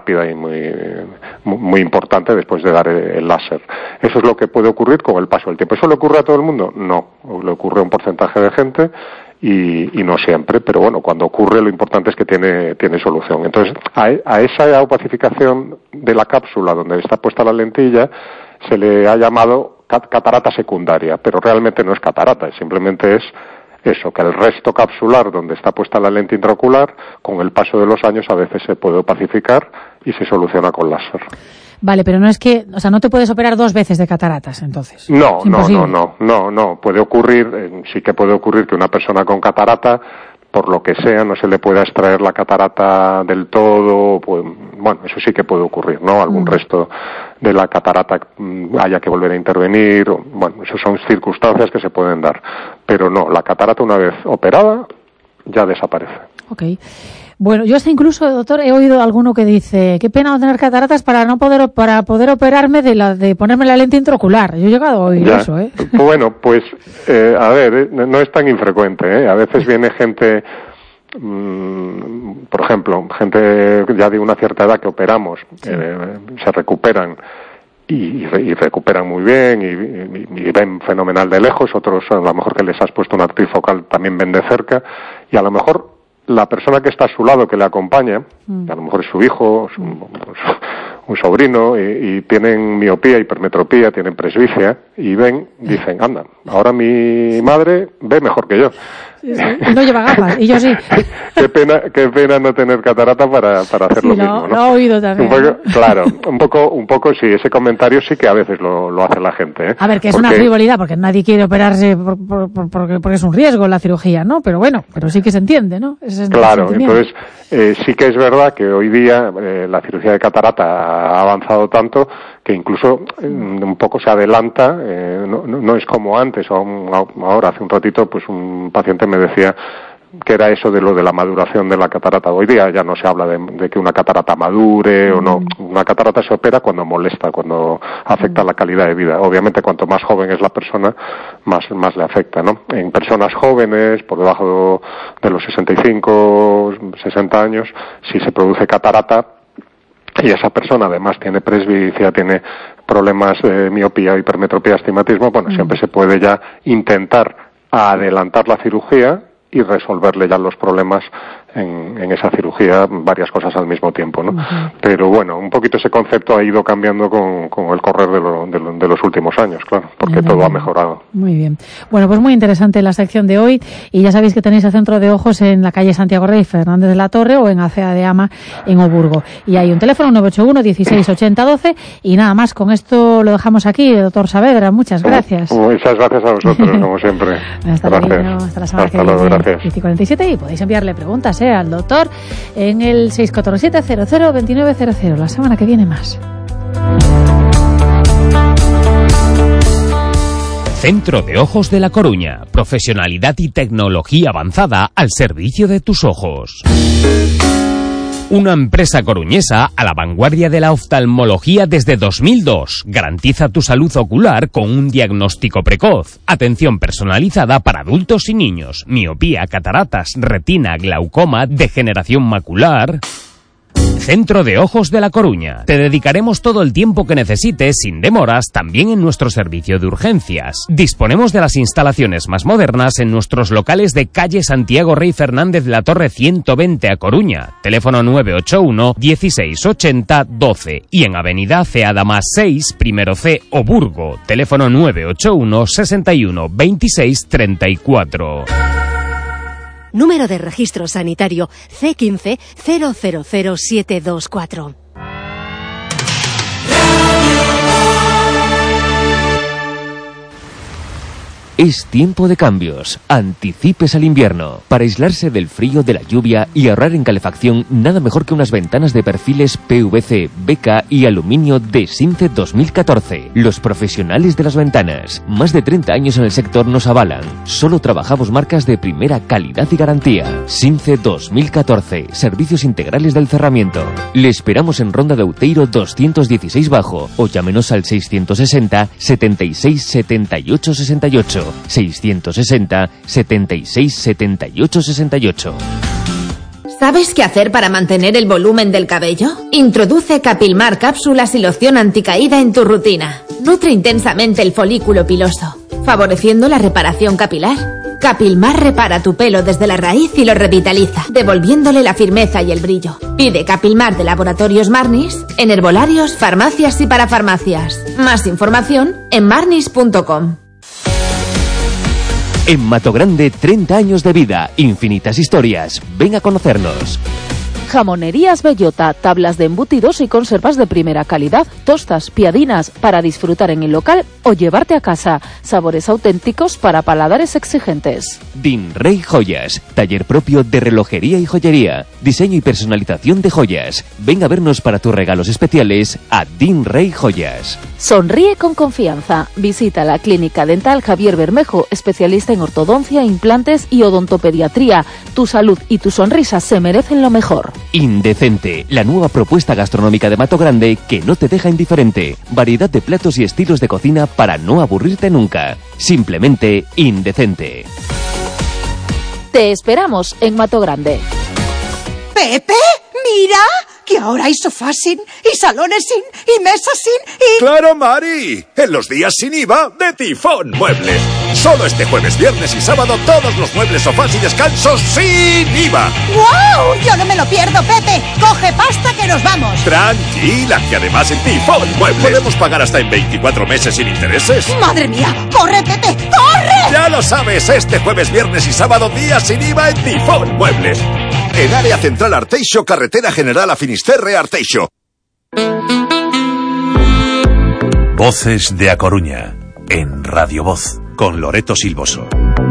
rápida y muy importante después de dar el láser. Eso es lo que puede ocurrir con el paso del tiempo. ¿Eso le ocurre a todo el mundo? No, le ocurre a un porcentaje de gente y no siempre, pero bueno, cuando ocurre lo importante es que tiene solución. Entonces, a esa opacificación de la cápsula donde está puesta la lentilla se le ha llamado catarata secundaria, pero realmente no es catarata, simplemente es eso, que el resto capsular donde está puesta la lente intraocular, con el paso de los años a veces se puede opacificar y se soluciona con láser. Vale, pero no es que, o sea, no te puedes operar 2 veces de cataratas, entonces. No, puede ocurrir, sí que puede ocurrir que una persona con catarata, por lo que sea, no se le pueda extraer la catarata del todo, pues, bueno, eso sí que puede ocurrir, ¿no? Algún resto de la catarata haya que volver a intervenir, bueno, eso son circunstancias que se pueden dar, pero no, la catarata una vez operada ya desaparece. Ok. Bueno, yo hasta incluso, doctor, he oído a alguno que dice, qué pena no tener cataratas para poder operarme de ponerme la lente intraocular. Yo he llegado a oír eso, ¿eh? Bueno, pues, a ver, no es tan infrecuente, ¿eh? A veces viene gente, por ejemplo, gente ya de una cierta edad que operamos, se recuperan y recuperan muy bien y ven fenomenal de lejos, otros a lo mejor que les has puesto una trifocal también ven de cerca, y a lo mejor la persona que está a su lado, que le acompaña, a lo mejor es su hijo, un sobrino, y tienen miopía, hipermetropía, tienen presbicia, y dicen, anda, ahora mi madre ve mejor que yo. Sí. No lleva gafas, y yo sí. Qué pena no tener catarata para hacer lo mismo, ¿no? Lo he oído también. Claro, un poco sí, ese comentario sí que a veces lo hace la gente, ¿eh? A ver, que es una frivolidad, porque nadie quiere operarse porque es un riesgo la cirugía, ¿no? Pero bueno, pero sí que se entiende, ¿no? Claro, entonces sí que es verdad que hoy día la cirugía de catarata ha avanzado tanto que incluso un poco se adelanta, no es como antes, ahora hace un ratito pues un paciente me decía que era eso de lo de la maduración de la catarata. Hoy día ya no se habla de que una catarata madure o no. Una catarata se opera cuando molesta, cuando afecta la calidad de vida. Obviamente cuanto más joven es la persona, más le afecta, ¿no? En personas jóvenes, por debajo de los 65, 60 años, si se produce catarata y esa persona además tiene presbicia, tiene problemas de miopía, hipermetropía, astigmatismo, bueno, siempre se puede ya intentar adelantar la cirugía y resolverle ya los problemas en esa cirugía, varias cosas al mismo tiempo, ¿no? Pero bueno, un poquito ese concepto ha ido cambiando con el correr de los últimos años, claro, porque todo ha mejorado. Muy bien. Bueno, pues muy interesante la sección de hoy, y ya sabéis que tenéis el centro de ojos en la calle Santiago Rey Fernández de la Torre o en Acea de Ama en Oburgo. Y hay un teléfono 981 16 80 12 y nada más, con esto lo dejamos aquí, doctor Saavedra, muchas gracias. Muchas gracias a vosotros, como siempre. Hasta la semana que viene. Gracias. 10:47 y podéis enviarle preguntas al doctor en el 647 00 2900. La semana que viene más. Centro de Ojos de La Coruña. Profesionalidad y tecnología avanzada al servicio de tus ojos. Una empresa coruñesa a la vanguardia de la oftalmología desde 2002. Garantiza tu salud ocular con un diagnóstico precoz. Atención personalizada para adultos y niños. Miopía, cataratas, retina, glaucoma, degeneración macular. Centro de Ojos de La Coruña. Te dedicaremos todo el tiempo que necesites, sin demoras, también en nuestro servicio de urgencias. Disponemos de las instalaciones más modernas en nuestros locales de calle Santiago Rey Fernández de la Torre 120 a Coruña. Teléfono 981 16 80 12 y en avenida Ceada más 6, primero C, Oburgo. Teléfono 981 61 26 34. Número de registro sanitario C15 000724. Es tiempo de cambios. Anticipes al invierno. Para aislarse del frío, de la lluvia y ahorrar en calefacción, nada mejor que unas ventanas de perfiles PVC, BK y aluminio de Since 2014. Los profesionales de las ventanas. Más de 30 años en el sector nos avalan. Solo trabajamos marcas de primera calidad y garantía. Since 2014. Servicios integrales del cerramiento. Le esperamos en Ronda de Outeiro 216 Bajo o llámenos al 660 76 78 68. 660 76 78 68. ¿Sabes qué hacer para mantener el volumen del cabello? Introduce Capilmar cápsulas y loción anticaída en tu rutina. Nutre intensamente el folículo piloso, favoreciendo la reparación capilar. Capilmar repara tu pelo desde la raíz y lo revitaliza, devolviéndole la firmeza y el brillo. Pide Capilmar de Laboratorios Marnis en herbolarios, farmacias y parafarmacias. Más información en marnis.com. En Matogrande, 30 años de vida, infinitas historias. Ven a conocernos. Jamonerías Bellota, tablas de embutidos y conservas de primera calidad, tostas, piadinas, para disfrutar en el local o llevarte a casa. Sabores auténticos para paladares exigentes. Din Rey Joyas, taller propio de relojería y joyería, diseño y personalización de joyas. Ven a vernos para tus regalos especiales a Din Rey Joyas. Sonríe con confianza. Visita la Clínica Dental Javier Bermejo, especialista en ortodoncia, implantes y odontopediatría. Tu salud y tu sonrisa se merecen lo mejor. Indecente, la nueva propuesta gastronómica de Matogrande que no te deja indiferente. Variedad de platos y estilos de cocina para no aburrirte nunca. Simplemente indecente. Te esperamos en Matogrande. ¡Pepe! ¡Mira! Que ahora hay sofás sin, y salones sin, y mesas sin, y... ¡Claro, Mari! En los días sin IVA de Tifón Muebles. Solo este jueves, viernes y sábado todos los muebles, sofás y descansos sin IVA. ¡Wow! Yo no me lo pierdo, Pepe. Coge pasta que nos vamos. Tranquila, que además en Tifón Muebles podemos pagar hasta en 24 meses sin intereses. ¡Madre mía! ¡Corre, Pepe! ¡Corre! Ya lo sabes, este jueves, viernes y sábado días sin IVA en Tifón Muebles. En área central Arteixo, carretera general a Finisterre, Arteixo. Voces de A Coruña, en Radio Voz, con Loreto Silvoso.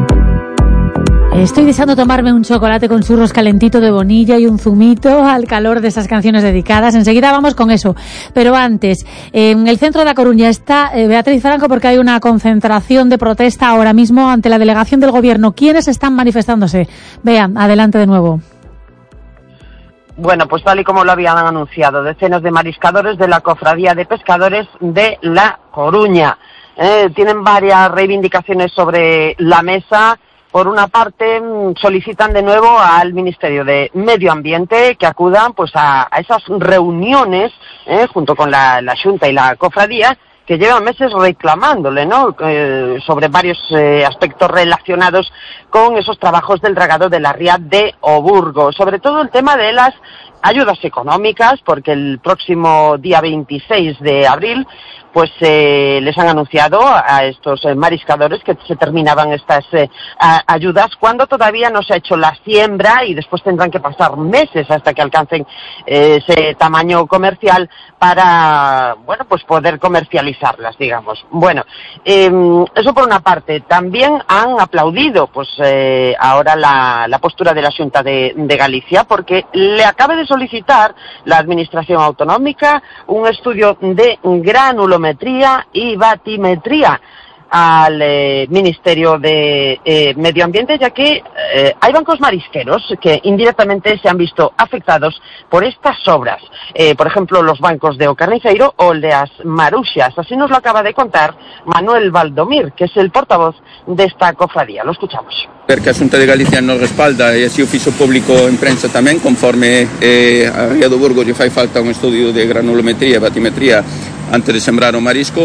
Estoy deseando tomarme un chocolate con churros calentito de bonilla y un zumito al calor de esas canciones dedicadas. Enseguida vamos con eso. Pero antes, en el centro de A Coruña está Beatriz Franco porque hay una concentración de protesta ahora mismo ante la delegación del Gobierno. ¿Quiénes están manifestándose? Vean, adelante de nuevo. Bueno, pues tal y como lo habían anunciado, decenas de mariscadores de la Cofradía de Pescadores de La Coruña. Tienen varias reivindicaciones sobre la mesa. Por una parte, solicitan de nuevo al Ministerio de Medio Ambiente que acudan pues a esas reuniones junto con la Xunta y la Cofradía, que llevan meses reclamándole, ¿no? Sobre varios aspectos relacionados con esos trabajos del dragado de la ría de Oburgo. Sobre todo el tema de las ayudas económicas, porque el próximo día 26 de abril pues les han anunciado a estos mariscadores que se terminaban estas ayudas cuando todavía no se ha hecho la siembra y después tendrán que pasar meses hasta que alcancen ese tamaño comercial para, bueno, pues poder comercializarlas, digamos. Bueno, eso por una parte. También han aplaudido pues ahora la postura de la Xunta de Galicia porque le acaba de solicitar la Administración Autonómica un estudio de granulometría y batimetría al Ministerio de Medio Ambiente, ya que hay bancos marisqueros que indirectamente se han visto afectados por estas obras. Por ejemplo, los bancos de O Carniceiro o el de As Maruxas. Así nos lo acaba de contar Manuel Valdomir, que es el portavoz de esta cofradía. Lo escuchamos. Que a Xunta de Galicia nos respalda e así o fixo público en prensa tamén, conforme a Ría do Burgo lle fai falta un estudio de granulometría e batimetría antes de sembrar o marisco,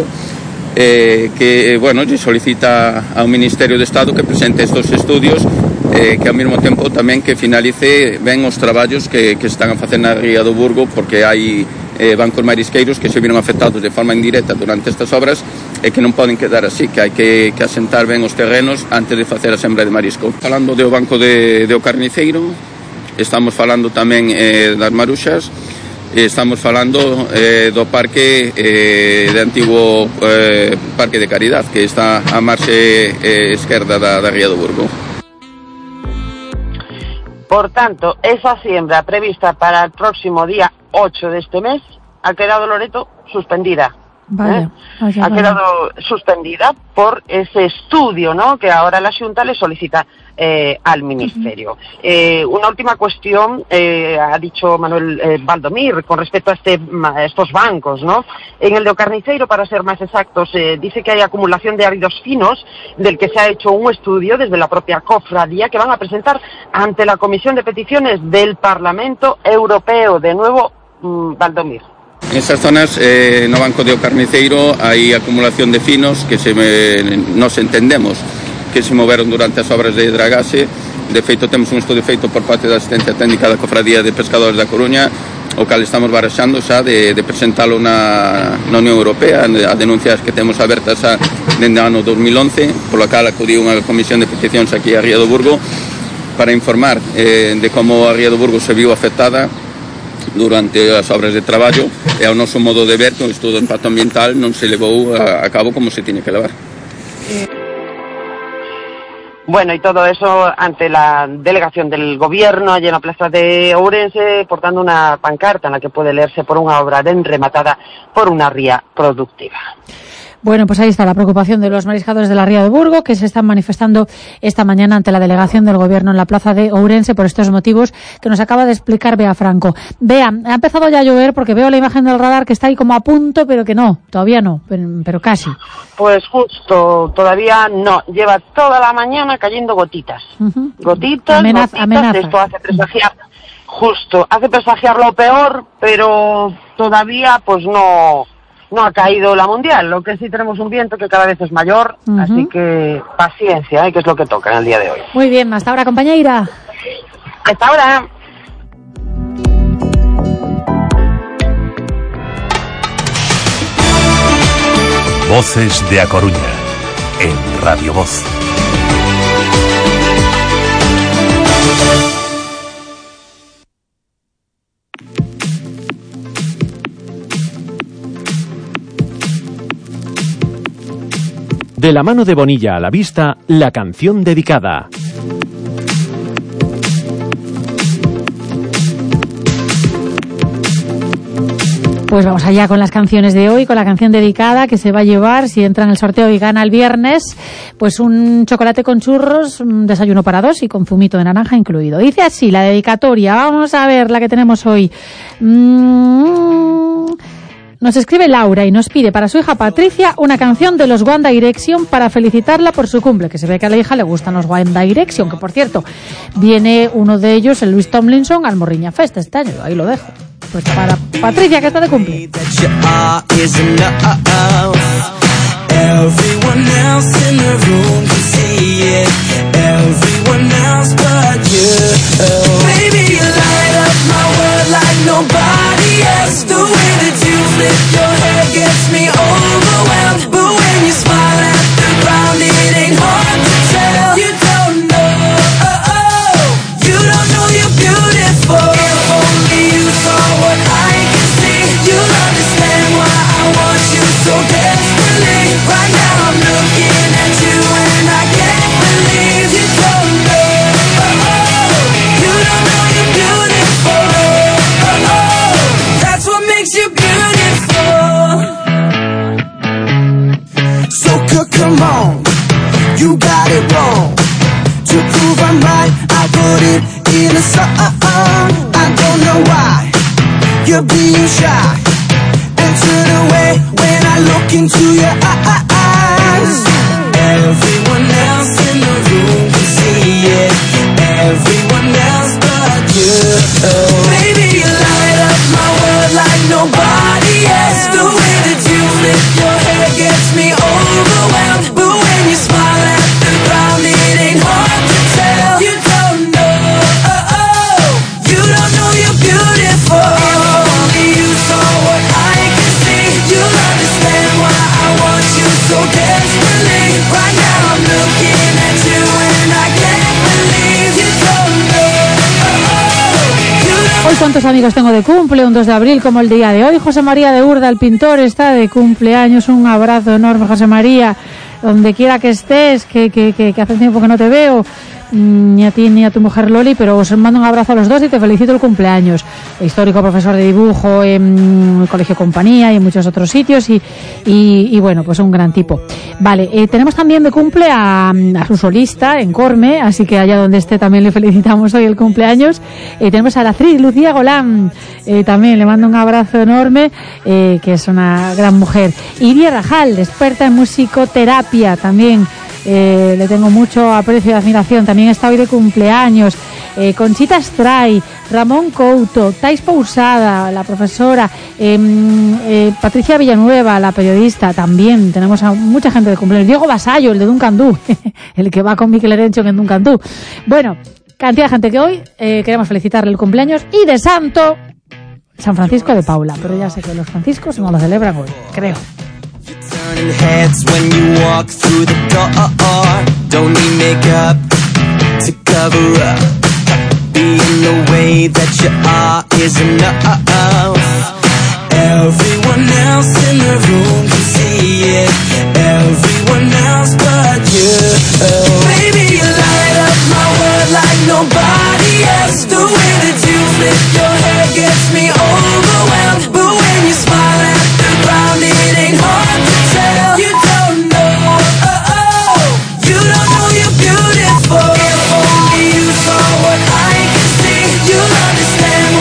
que, bueno, lle solicita ao Ministerio de Estado que presente estos estudios, que ao mesmo tempo tamén que finalice ben os traballos que están a facer na Ría do Burgo, porque hai bancos marisqueiros que se viron afectados de forma indirecta durante estas obras e que non poden quedar así, que hai que asentar ben os terrenos antes de facer a sembra de marisco. Falando do banco de O Carniceiro, estamos falando tamén das Maruxas, estamos falando do parque de antigo Parque de Caridad, que está a marxe esquerda da Ría do Burgo. Por tanto, esa siembra prevista para el próximo día 8 de este mes ha quedado, Loreto, suspendida. Vaya. Ha quedado suspendida por ese estudio, ¿no?, que ahora la Xunta le solicita al Ministerio. Una última cuestión, ha dicho Manuel Baldomir con respecto a estos bancos, ¿no? En el de Carniceiro, para ser más exactos, dice que hay acumulación de áridos finos, del que se ha hecho un estudio desde la propia cofradía, que van a presentar ante la Comisión de Peticiones del Parlamento Europeo. De nuevo, Baldomir. En estas zonas, no Banco de Carniceiro, hai acumulación de finos que nos entendemos que se moveron durante as obras de dragase. De feito, temos un estudio feito por parte da asistencia técnica da Cofradía de Pescadores da Coruña, o cal estamos baraxando xa de presentalo na Unión Europea, a denuncias que temos abertas xa dende o ano 2011, polo cal acudiu unha comisión de peticións aquí a Ría do Burgo para informar de como a Ría do Burgo se viu afectada durante as obras de traballo, e ao noso modo de ver que o estudo de impacto ambiental non se levou a cabo como se tiña que levar. Bueno, y todo eso ante la delegación del gobierno allí en la plaza de Ourense, portando una pancarta en la que puede leerse por una obra rematada por una ría productiva. Bueno, pues ahí está la preocupación de los mariscadores de la Ría de Burgo, que se están manifestando esta mañana ante la delegación del Gobierno en la plaza de Ourense por estos motivos que nos acaba de explicar Bea Franco. Bea, ha empezado ya a llover porque veo la imagen del radar que está ahí como a punto, pero que no, todavía no, pero casi. Pues justo, todavía no. Lleva toda la mañana cayendo gotitas. Gotitas. Amenaza. Esto hace presagiar, hace presagiar lo peor, pero todavía pues no ha caído la mundial. Lo que sí, tenemos un viento que cada vez es mayor, así que paciencia, que es lo que toca en el día de hoy. Muy bien, hasta ahora, compañera. Hasta ahora. Voces de A Coruña, en Radio Voz. De la mano de Bonilla a la vista, la canción dedicada. Pues vamos allá con las canciones de hoy, con la canción dedicada que se va a llevar, si entra en el sorteo y gana el viernes, pues un chocolate con churros, un desayuno para dos y con zumito de naranja incluido. Dice así la dedicatoria, vamos a ver la que tenemos hoy. Nos escribe Laura y nos pide para su hija Patricia una canción de los One Direction para felicitarla por su cumple, que se ve que a la hija le gustan los One Direction, que por cierto, viene uno de ellos, el Luis Tomlinson, al Morriña Fest este año, ahí lo dejo. Pues para Patricia, que está de cumple. Everyone else in the room can see it. Everyone else but you. Baby, you light up my world like nobody else. The way that you flip your hair gets me overwhelmed. But when you smile at the ground, it ain't hard to tell. You don't know, you don't know you're beautiful. If only you saw what I can see, you'll understand why I want you so desperately. Right now I'm looking at you and I can't believe you don't know, you don't know you're beautiful. That's what makes you beautiful. So come on, you got it wrong. To prove I'm right, I put it in a song. I don't know why you're being shy and turn away when I look into your eyes. Everyone else in the room can see it. Everyone else but you. Baby, you light up my world like nobody else. The way that you flip your hair gets me overwhelmed. But when you smile at the ground, it ain't hard to tell. You don't know, you don't know you're beautiful. If only you saw what I can see, you'll understand why I want you so desperately. Right now I'm looking at you and I can't believe you don't know. Hoy cuántos amigos tengo de cumple, un 2 de abril como el día de hoy. José María de Urda, el pintor, está de cumpleaños. Un abrazo enorme, José María, donde quiera que estés, que hace tiempo que no te veo. ni a ti ni a tu mujer Loli, pero os mando un abrazo a los dos y te felicito el cumpleaños. Histórico profesor de dibujo en el Colegio Compañía y en muchos otros sitios y bueno, pues un gran tipo. Vale, tenemos también de cumple a su solista en Corme, así que allá donde esté también le felicitamos hoy el cumpleaños. Tenemos a la actriz Lucía Golán, también le mando un abrazo enorme, que es una gran mujer. Iria Rajal, experta en musicoterapia, también le tengo mucho aprecio y admiración, también está hoy de cumpleaños. Conchita Stray, Ramón Couto, Tais Pousada, la profesora, Patricia Villanueva, la periodista, también tenemos a mucha gente de cumpleaños. Diego Basallo, el de Duncan Du, el que va con Mikel Erenchon en Duncan Du. Bueno, cantidad de gente que hoy queremos felicitarle el cumpleaños. Y de santo, San Francisco de Paula, pero ya sé que los franciscos no lo celebran hoy, creo. Turning heads when you walk through the door. Don't need makeup to cover up. Being the way that you are is enough.